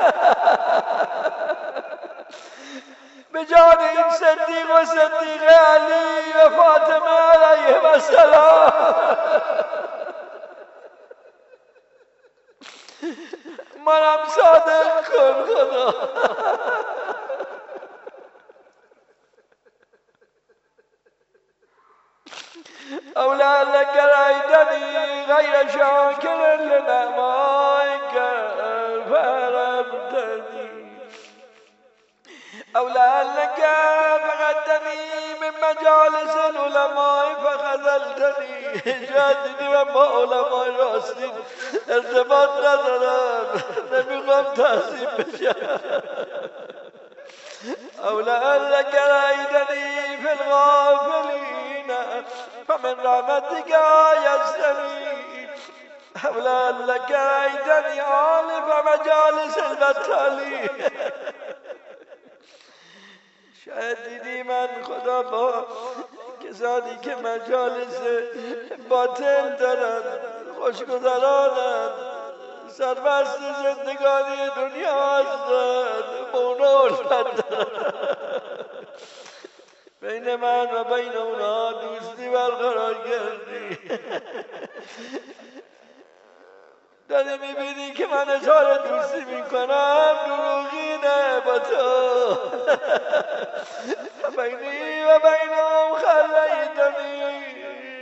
B: به جان این صدیق و صدیقه علی و فاطمه علیهم السلام. منم صادق کن خدا. او لعلک رأیتنی غیر شاکر لنعمائک فحرمتنی او لعلک فقدتنی من مجالس العلماء فخذلتنی. شاید دیدی من با علمای راستین ارتباط ندارم، نمیخوام تحصیل بشم. او لعلک رأیتنی فی الغافلین فمن رحمتک آیستنی او لعلک رأیتنی عالف مجالس البطالی. شاید دیدی من خدا با کسانی که مجالس باطل دارن خوشگذرانن، سربست زندگانی دنیا هستن، با اونا علفت دارن. بین من و بین اونا دوستی برقرار کردی. داری میبینی که من اظهار دوستی میکنم، دروغینه با تو. بینی و بینم خلیتنی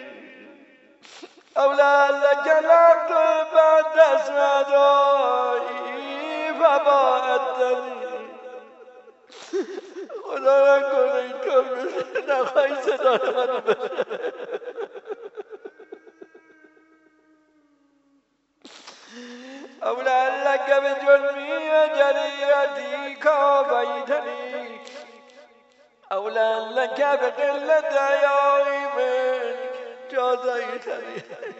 B: اولا لکلم تو بعد دست نداری و باعدنی خدا نکنه اینطور بشه نخواهی صدا منو بشه اولا لک به جرمی و جریتی کافیتنی اولا لک به قلت حیایی من جازیتنی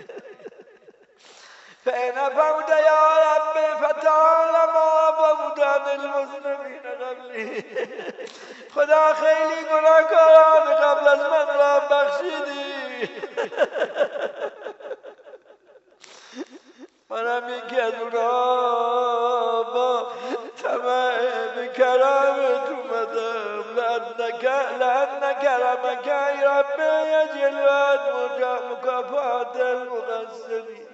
B: فإن فوت يا رب فتعالما فوت عن المسلمين قبلی خدا خیلی گناهکاران قبل از من را بخشیدی منم یکی از اونها با طمع به کرامت اومدم لأنک لأن کرمک ای رب یجل عن مکافات المقصرین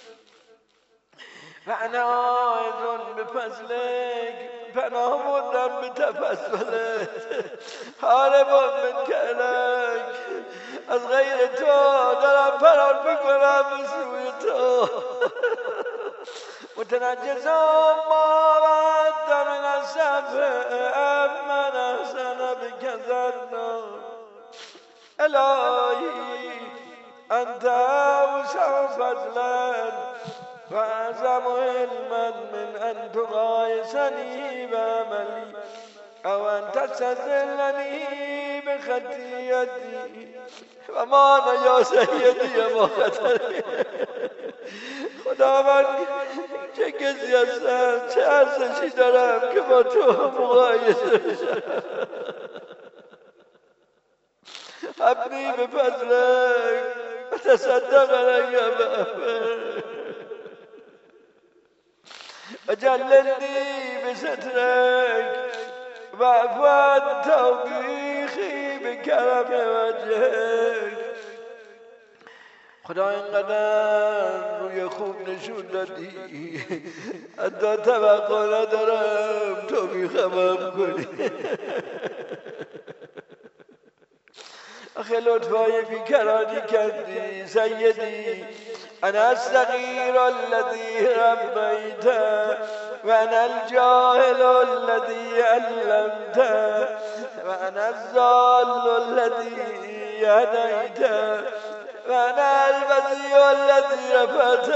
B: و انا عائذ بفضلک پناه بردم به تفضلت حارب من کلک از غیر تو دارم فرار میکنم به سوی تو متنجزم ما بعد من السفه من احسن بکذرنا الهی انت اوسع فضلا و اعظم علما من ان تقایسنی بعملی او ان تستذلنی بخطیتی و ما انا یا سیدی ما خطری خدا من چه کسی هستم چه ارزشی دارم که با تو مقایسه بشم ابنی به فضلک و تصدق علی بعمل و جللنی به سترک و عفو توبیخی به کرم وجهک خدا اینقدر روی خوب نشون دادی حتی توقع ندارم تو میخوام کنی آخه لطفای بیکرانی کردی سیدی انا الصغیر الذی ربیت و انا الجاهل الذی علمت و انا الضال الذی هدیت و انا البذیء الذی رفعت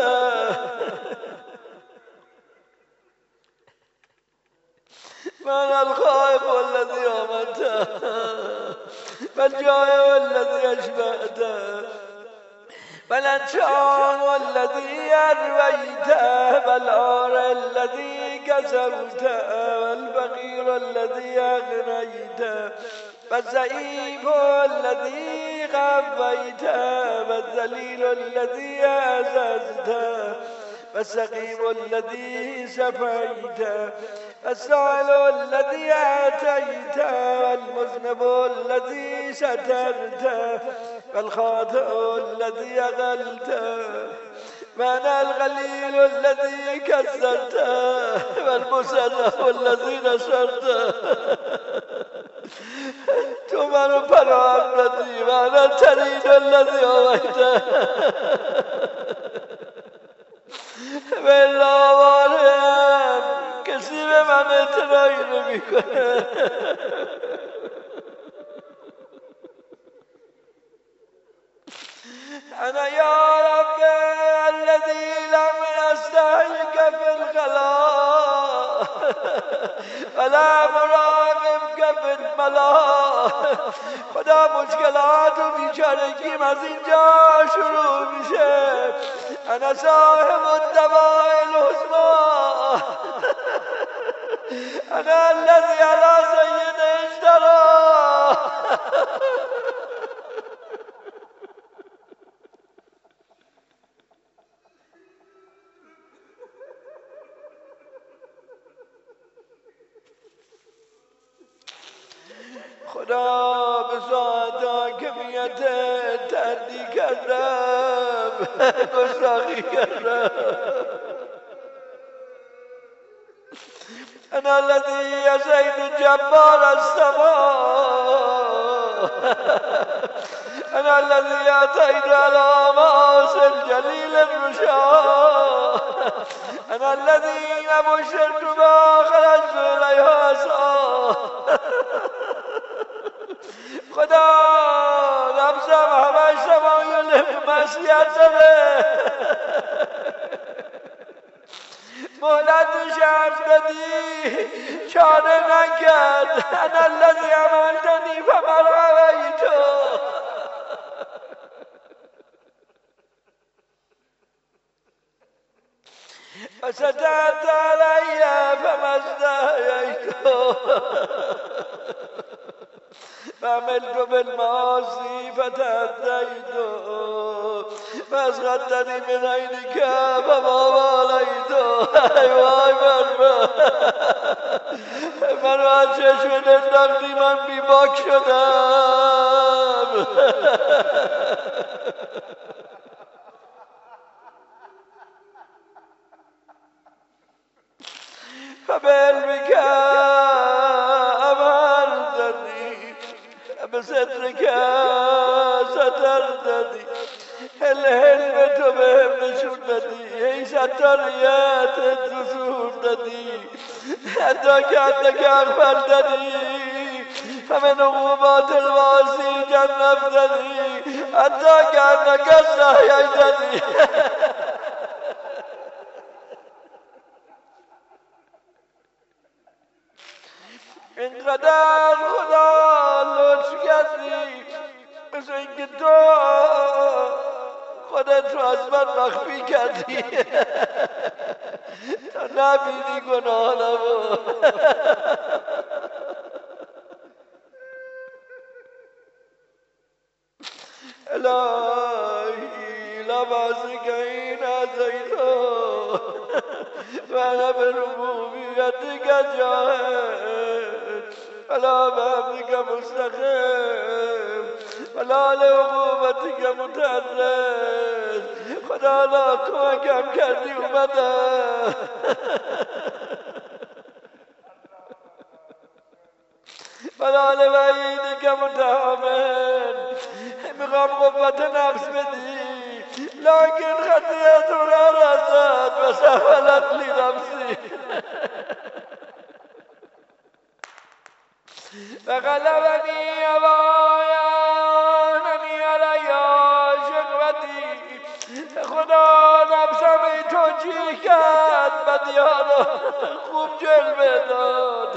B: و انا الخائف الذی آمنت و الجائع الذی اشبعت والأنشان والذي أرويت والعار الذي كسوت والفقير الذي أغنيت والضعيف الذي قويت والذليل الذي أعززت والسقيم الذي شفيت والسائل الذي آتيت والمذنب الذي سترت والخاطئ الذي أغلت وأنا الغليل الذي كسرت والمصرف الذي نشرت تو منو پناهم دادی و انا الطريد الذي آویت بلا وارم کسی به من اعتنایی نمی کنه انا یا رب الذي لم يستحيك في الخلاء ولا مراقبك في الملا خدا مشکلات و بیچارگیم از اینجا شروع میشه انا صاحب الدواء الحسنى انا الذي على سيد اشترى خدا به ساعت حاکمیت تردی کردم گستاخی کردم انا الذي يزيد جبار السماء انا الذي اتيت على ماس الجنة دلیل الرشاد انا الذي بشرت ما خرجت الیها عصا خدا نفسم همش تمایل معصیت داره مهلت شرف دادی چاره نکرد انا الذی عملتنی فمن عویتو وسترت علی فما استحییتو فعملت بالمعاصی فتعدیت فاسقطتنی من عینک فما والیت ای وای من من از چشم انداختی من بی باک شدم فبعلمك أمرتني بسترك سترتني الهلمة بهم نشدني هي ستريات تسودني حتى كأنك أغفلتني فمن عقوبات المعاصي جنبتني حتى كأنك استحييتني اینقدر خدا لطف کردی مثل اینکه تو خودت رو از من مخفی کردی تا نبینی گناهانمو الهی لباسك این ازیتو و انا بربوبیتك جاهد ولا بأمرك مستقيم ولا لعقوبتك متعرض خدا لا کمکم کردی اومدم ولا لوعیدک متحمل میخوام قوت نفس بدی لكن خطيئة رأست وسهلت لي نفسي فغلبني هوايا أنني علي شقوتي خدا نفسم توجیه کرد بدیانو خوب جلوه داد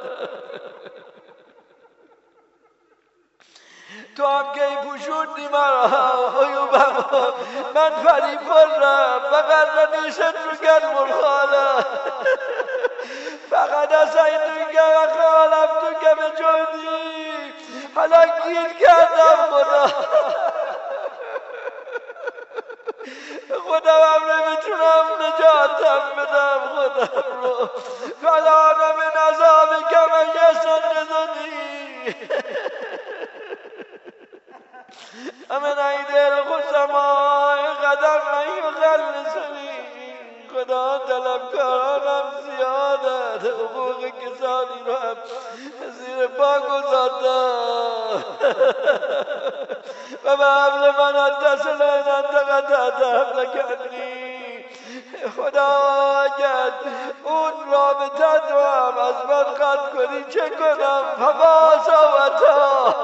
B: تو هم که پوشوندی مرا عیوبم من فریب خوردم فقط سترك المرخالة فقد أسيتك وخالفتك بجهدي حلقين کردم خدا خدا هم نمیتونم نجاتم بدم خودم رو فلان من عذابك من يسندني من عيد الخصماء قدر من يخلصني خدا طلبکارانم زیادت حقوق کسانی رو هم زیر پا گذاشتم و به حبل من اتصل انت قطعت حبلک عنی خدا اگر اون رابطه تو هم از من قطع کنی چه کنم فما سوتا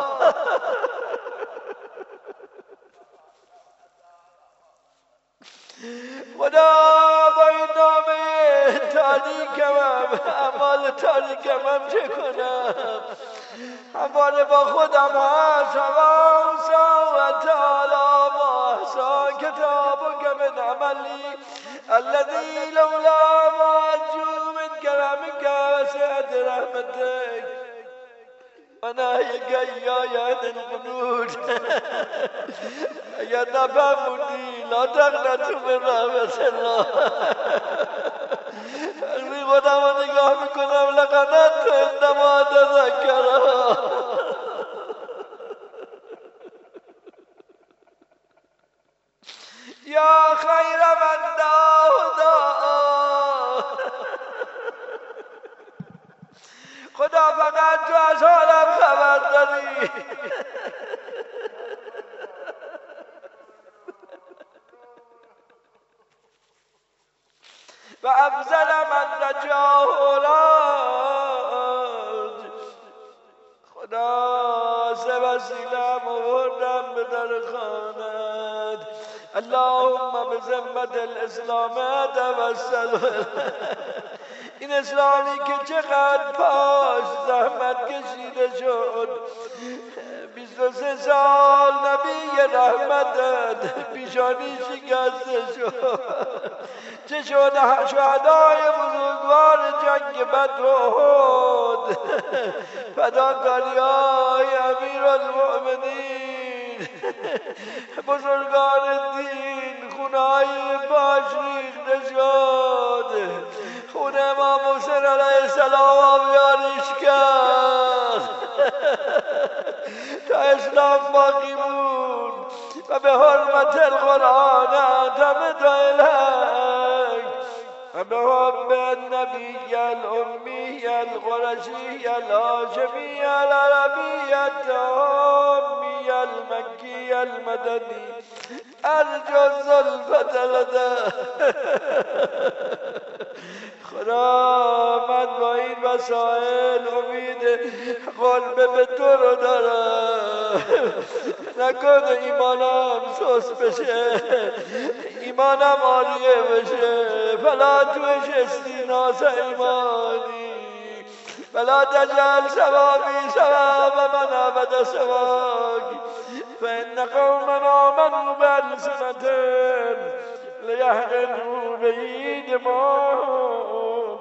B: خدا با این نامه تاریکم اعمال تاریکم هم چه کنم همواره با خودم هست حواسا و تعالی ما احسا کتابک من عملی الذي لولا ما ارجو من كرمك وسعة رحمتك ونهيك إياي عن القنوت اگر نفهمونی لا تقنطوا من رحمت الله وقتی خودم رو نگاه میکنم لقنطت عندما تذکرها یا خیر من دادا خدا فقط تو از حالم خبر داری و افضل من رجاه راج. خدا سه وسیله‌ام آوردم به در خانت. اللهم به ذمت الاسلام توسل. این اسلامی که چقدر پاش زحمت کشیده شد، بیست و سه سال نبی رحمتت پیشانی شکسته شد. چه شد شهدای بزرگوار جنگ بدر و احد، فداکاری های امیرالمؤمنین، بزرگان دین، خونه‌های پاش ریخته شد. خون امام حسین علیه السلام آبیاریش کرد تا اسلام باقی بود. و به حرمت القرآن اعتمد الیک و به حب النبی الامی القرشی الهاشمی العربی التامی المکی المدنی ارجو الزلفة لده. خدا من با این وسائل امید قلبه به تو رو دارم. نکنه ایمانم سوس بشه، ایمانم عالیه بشه. فلا توش استیناس ایمانی فلا تجعل ثوابی ثواب من عبد سواک. فإن قومنا آمنوا بألسنتهم لیحقنوا به دماءهم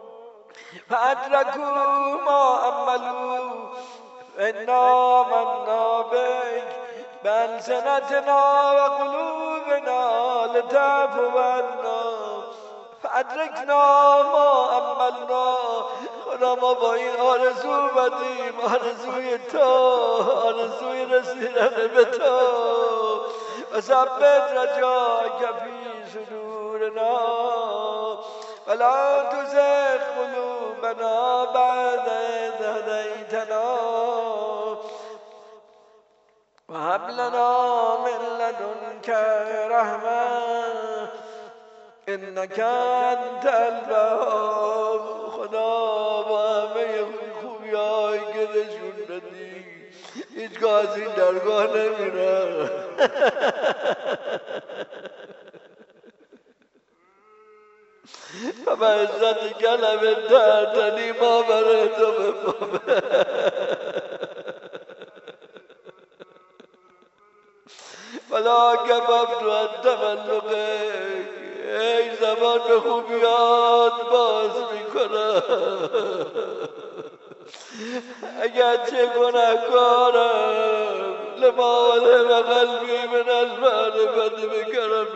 B: فأدركوا ما عملوا. إنا آمنا بك بألسنتنا وقلوبنا لتعفو عنا فأدركنا ما عملنا. خدا ما با این آرزو بدیم، آرزوی تو، آرزوی رسیدن به تو. و ثبت رجاک فی صدورنا ولا تزغ قلوبنا بعد إذ هديتنا وهب لنا من لدنك رحمة إنك أنت الوهاب. خدا با همه خوبی‌هایی که نشون دادی هیچگاه از این درگاه نمیرم. و به عزت کلمه دردنی ما برای تو بپامه. ولا کببت و تملقه. ای زمان به خوبیات باز میکنم. اگر چه گناهکارم لماله و قلبی من المعرفت بکرم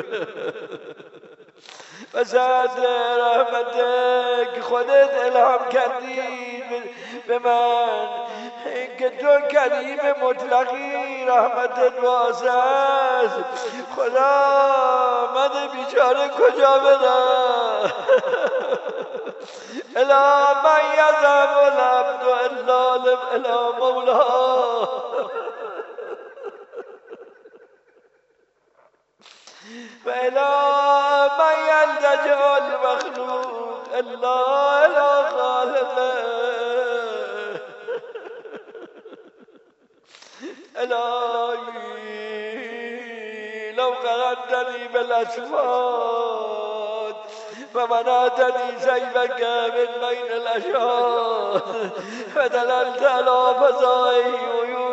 B: و ساعت رحمتک خودت الهام کردی به من که تو کریم مطلقی، رحمتت واسع است. خدا من بیچاره کجا برم؟ الا من یذهب العبد الا الی مولاه. فإلى من يلتجئ المخلوق إلا إلى خالقه. إلهي لو قرنتني بالأصوات فمنعتني سيفك من بين الأشهاد فدللت على فضائح عيون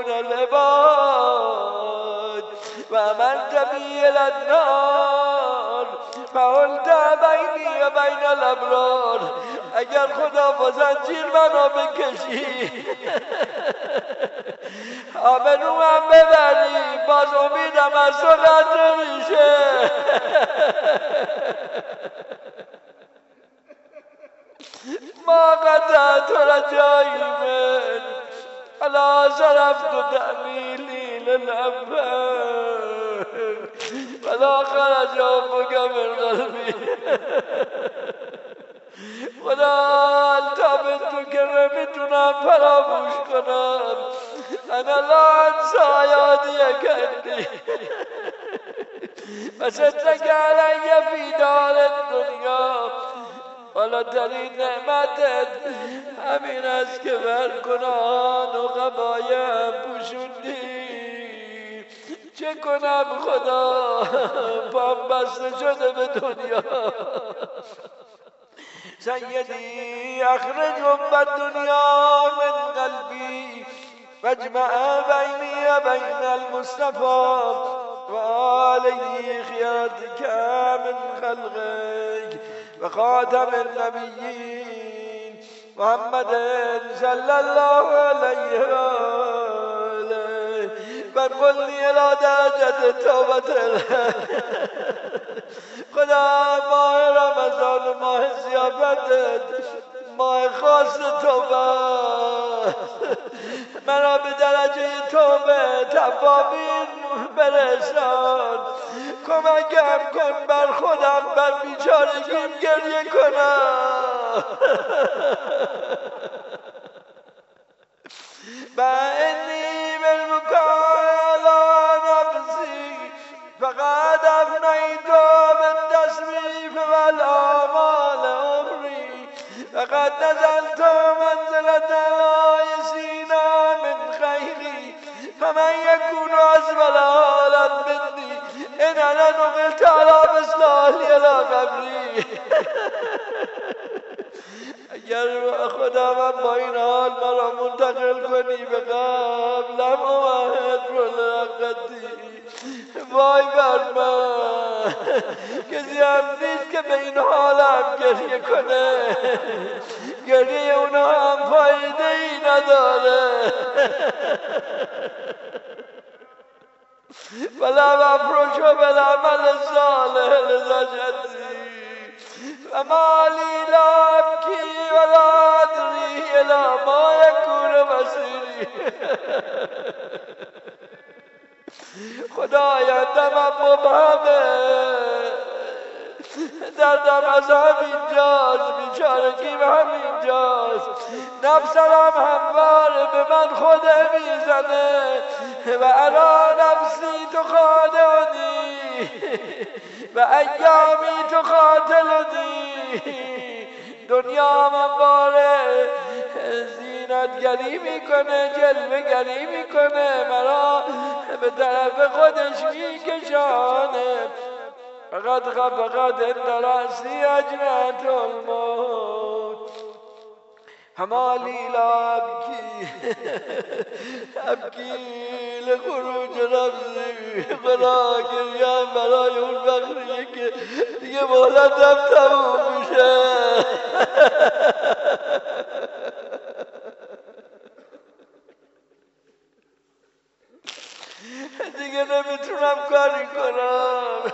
B: العباد وأمرت بي إلى النار فقلت بینی و بین الابرار. اگر خدا با زنجیر منو بکشی آبرومم ببری باز امیدم از تو قطع میشه. ما قطعت رجایی من ولا صرفت تأمیلی للأفاق ولا خرج حبك من قلبي. خدا التابت تو که نمیتونم فراموش کنم. انا لا انسى یادی کردی و سترک علی فی دار الدنیا بالاترین نعمتت همین است که بر گناهان و قبایم پوشوندی. چه کنم خدا پام بسته شده به دنیا. سیدی اخرج ام دنیا من قلبی واجمع بینی و بین المصطفى و آله خیارتک من خلقک و خاتم النبیین محمد صلی الله علیه و آله و قلنی الی درجت توبت. خدا ماه رمضان و ماه ضیافتت ماه خاص توبه، مرا به درجه توبه توابین برسان. کمکم کن بر خودم بر بیچارگیم گریه کنم. و انی بالبکاء علی نفسی فقد افنیت بالتسویف والآمال عمری فقد نزلت منزلة الآیسین من خیری فمن یکون اسفل حالا منی ان انا نقلت علی مثلالی علی قبری. اگر خدا من با این حال مرا منتقل کنی به قبلم اومد رلقتی، وای بر من کسی هم نیست که به این حالم گریه کنه. گریه اونا هم فایده ای نداره. ولا مفروش و بالعمل الصالح لزجتی و ما لی لا ابکی ولا ادری الی ما یکون مصیری. خدایا دمم مبهمه، دردم از همینجاست، بیچارگیم همینجاست. نفسم همواره به من خوده میزنه و ارا نفسی تو خادعنی و ایامی تو قاتلنی. دنیا من باره زینتگری میکنه، جلوه گری میکنه، مرا به طرف خودش میکشانه. فقط خفقت ان رأسی اجنحة الموت همالی لا ابکی ابکی لخروج نفسی. خدا گریم برای اون بخریه که دیگه مهلتم تموم میشه. دیگه نمیتونم کاری کنم.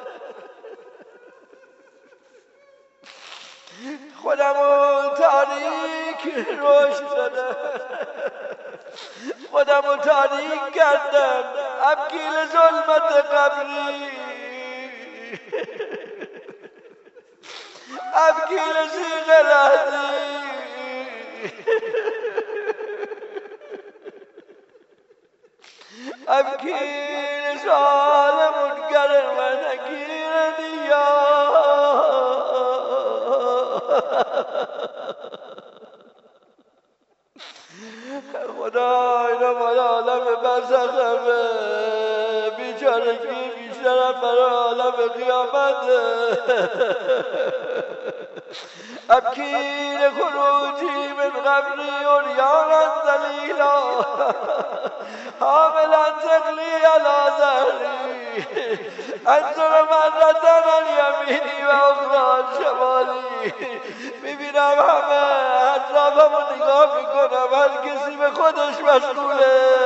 B: خودمو تاریک روش دادم، خودمو تاریک کردم. ابگیل ظلمت قبری، ابگیل زیغ لحظی، ابگیل سال منگر و نگیر دیا. خدا اینا مال عالم برزخمه، بیچارگی بیشترم برای عالم قیامته. ابکی لخروجی من قبری عریانا ذلیلا حاملا ثقلی علی ظهری انظر مرة عن یمینی و اخری عن شمالی. میبینم همه اطرافمو نگاه میکنم، هر کسی به خودش مشغوله.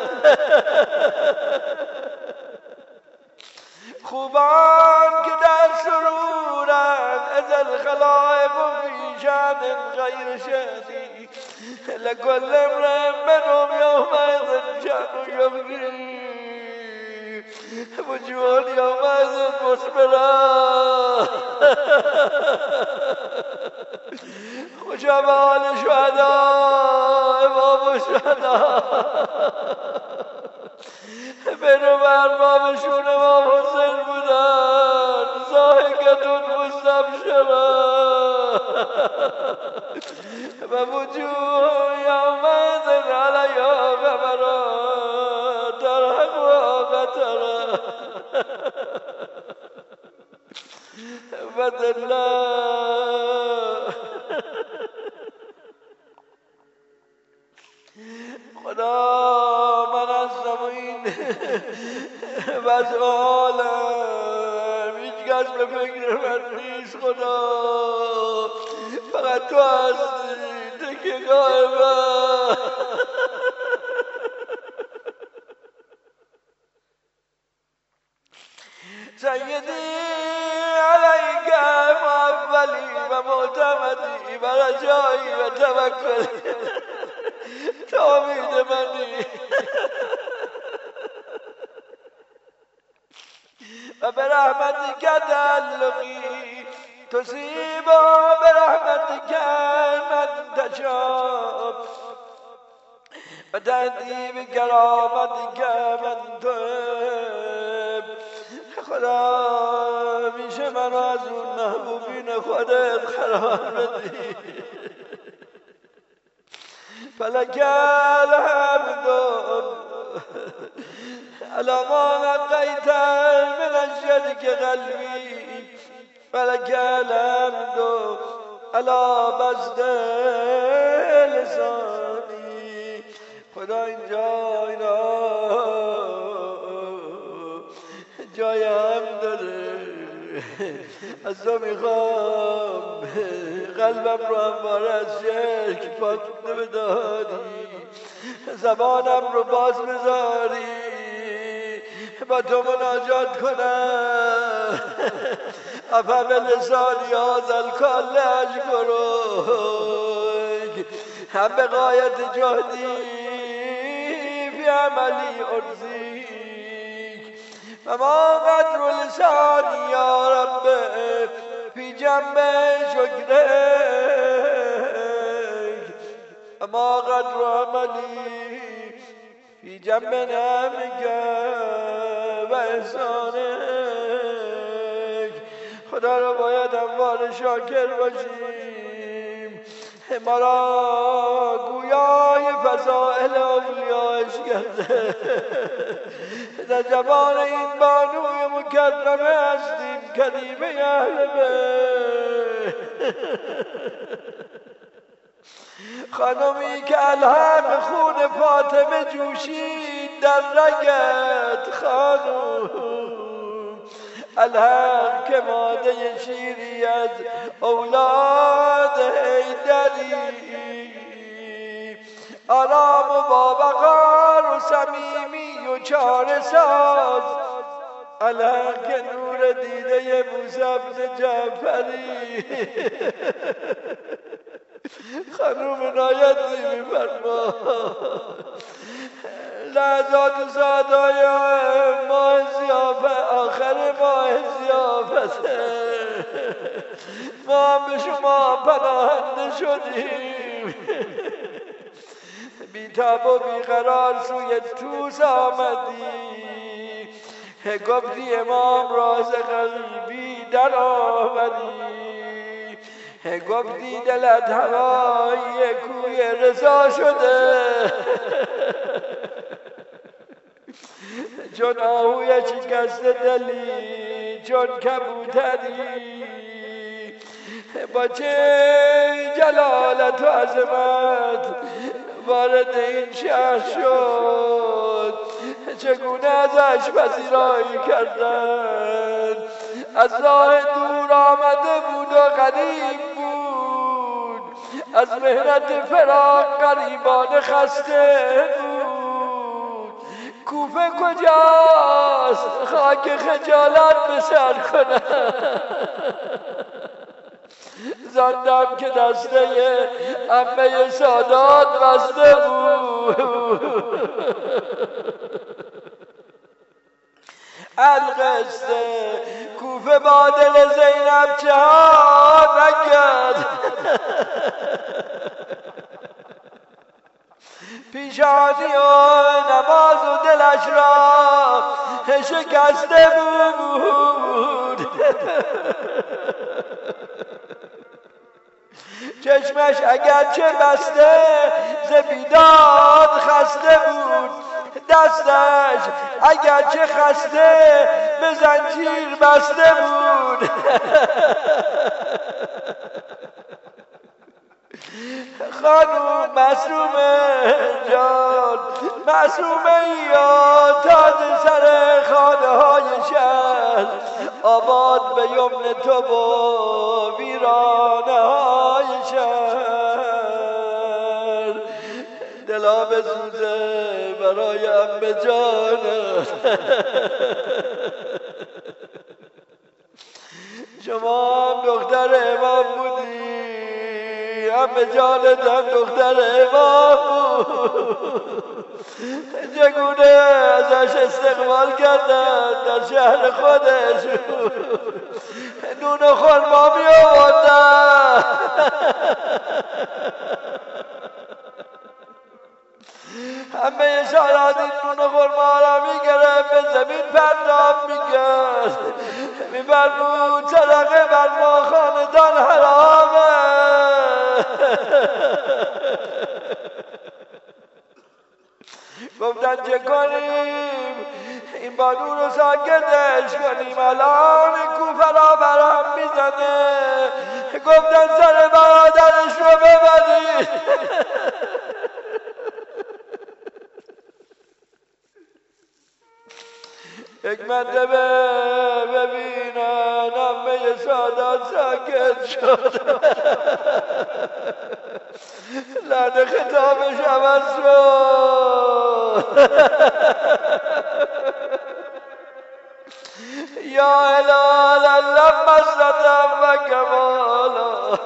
B: خوبان که در سرورن از الخلائق فی شأن غیر شأنی لکل امرئ منهم یومئذ شأن یغنی وجوه یومئذ مسفرة. خوشا به حال شهدا، امام الشهدا، برو به اربابشون امام حسین بودن. ابشرا و وجوه یومئذ علیها غبرا ترهقها قترا فذلا خدا من از زمین و از عالم هیچ کس به فکر من نیست خدا، فقط تو هستی تکیهگاه من. سیدی علیک مولی و معتمدی و رجایی و توکلی، تو امید منی و به رحمتک تعلقی تصیب به رحمتک من تشاء و تهدی به کرامتک من تحب. خدا میشه منو از اون محبوبین خودت قرار بدی. فلک الحمد علی ما نقیت من الشرک قلبی، فلک الحمد علی بسط لسانی. خدا اینجا اینا جای هم داره، از تو میخوام قلبم رو همواره از شرک پاک بداری، زبانم رو باز بذاری با تو مناجات کنم. افهم لسانی هذا الکل اشکرک هم به غایت جهدی فی عملی ارزیک و ما قدر لسانی یا رب فی جنب شکرک و ما قدر عملی فی جنب نعمک و احسانک. خدا رو باید همواره شاکر باشیم. ما را گویای فضائل اولیاش کرده، در جوان این بانوی مکرمه هستیم کریمه اهل بیت، خانمی که الهم خون فاطمه جوشید در رگت. خانم الهم که ماده شیری از اولاد حیدری، آرام و باوقار و صمیمی و چاره ساز. الهم که نور دیده موسی بن جعفری. خانوم عنایتی میفرما لحظات سادای ماه ضیافت، آخر ماه ضیافت ما هم به شما پناهنده شدیم. بیتاب و بیقرار سوی توس آمدی، گفتی امام راز غیبی در آوری، گفتی دلت هوای کوی رضا شده. چون آهوی شکست دلی، چون کبوتری، با چه جلالت و عظمت وارد این شهر شد. چگونه ازش پذیرایی کردند، از راه دور آمده بود و غریب بود، از مهنت فراق غریبانه خسته بود. کوفه کجاست خاک خجالت به سر کنم. زندم که دسته عمه سادات بسته بود. القصه کوفه با دل زینب چه ها نکرد. پیشانی و نماز و دلش را شکسته بود. چشمش اگرچه بسته ز بیداد خسته بود، دستش اگرچه خسته به زنجیر بسته بود. خانوم معصومه جان، معصومه یا تاج سر خانه های شهر، آباد به یمن تو و ویرانه های شهر. دلا بسوزه برای عمه جانم، شما هم دختر امام بودی، عمه جانت هم دختر امام بود. چگونه ازش استقبال کردن در شهر خودش، نون و خرما می آوردن، همه شارات این نون و خرما را می گرفت به زمین پرتاب می کرد، می فرمود صدقه بر ما خاندان حرامه. گفتن چه کنیم این بانو رو ساکتش کنیم، الان کوفه را برهم میزنه. گفتن سر برادرش رو ببرید. یک مرتبه ببینن عمه سادات ساکت شد، لحن خطابش عوض شد. یا هلال لما استطم و کمالا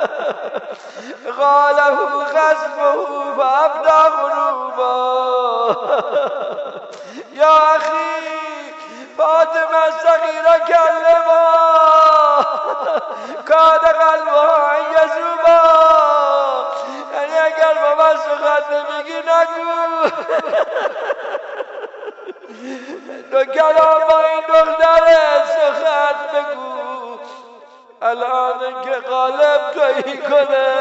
B: قاله خصمه فابدا غروبا. یا اخی فاطمه صغیره کلما کان قلبها یذوبا. یعنی اگر با من سخن نمیگی نگو، دو کلام با این دختر سخن بگو، الان که قالب تویی کنه.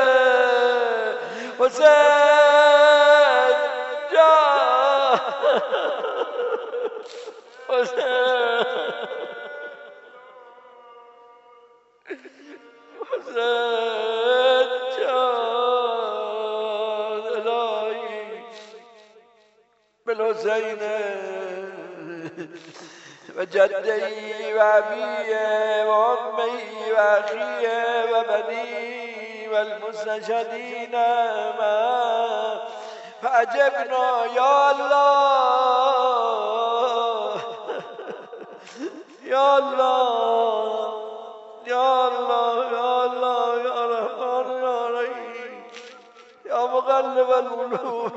B: حسین جان، حسین حسین جان، الهی بالحسین و جدی و ابی و امی و اخی و بنی و المستشهدین ما فعجبنا یا الله یا الله یا الله یا الله یا رحمان یا رحیم یا مقلب القلوب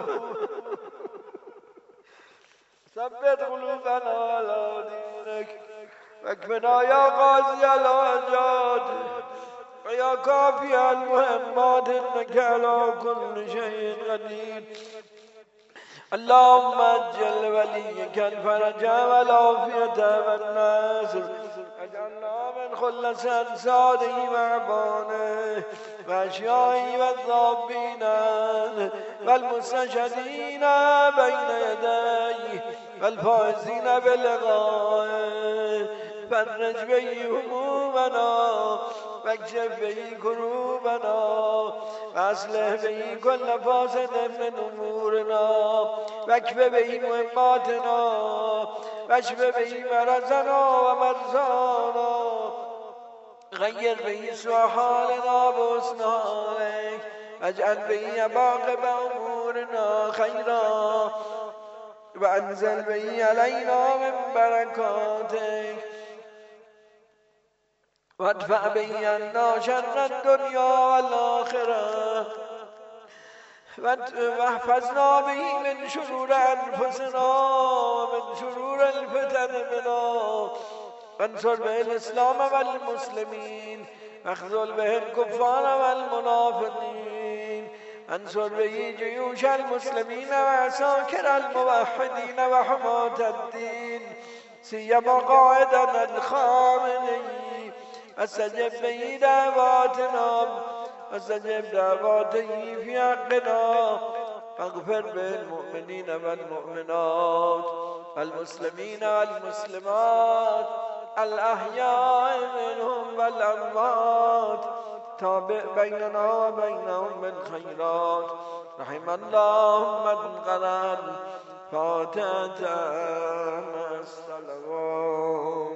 B: ثبت قلوبنا على دينك واكفنا يا قاضي الحاجات ويا كافي المهمات انك على كل شيء قدير. اللهم اجل وليك الفرج والعافية والناصر، اجعلنا من خلص انصاره وعبانه واشيائه والذابين والمستشهدين بين يديه والفائزين بلقائه. فرج به همومنا واكشف به كروبنا واصلح به كل فاسد من امورنا واكف به مهماتنا واشف به مرضنا ومرضانا. غير به سوء حالنا بحسن حالك واجعل به عواقب امورنا خيرا وانزل به علينا من بركاتك وادفع به عنا شر الدنيا والآخرة واحفظنا به من شرور أنفسنا ومن شرور الفتن منا وانصر به الإسلام والمسلمين واخذل به الكفار والمنافقين. انصر به جيوش المسلمين وعساكر الموحدين وحماة الدين سيما قائدنا الخامنئي. استجب به دعواتنا واستجب دعواته في حقنا واغفر بالمؤمنين والمؤمنات والمسلمين والمسلمات الأحياء منهم والأموات تابع بيننا وبينهم بالخيرات رحم الله من قرأ فاتحة مع الصلوات.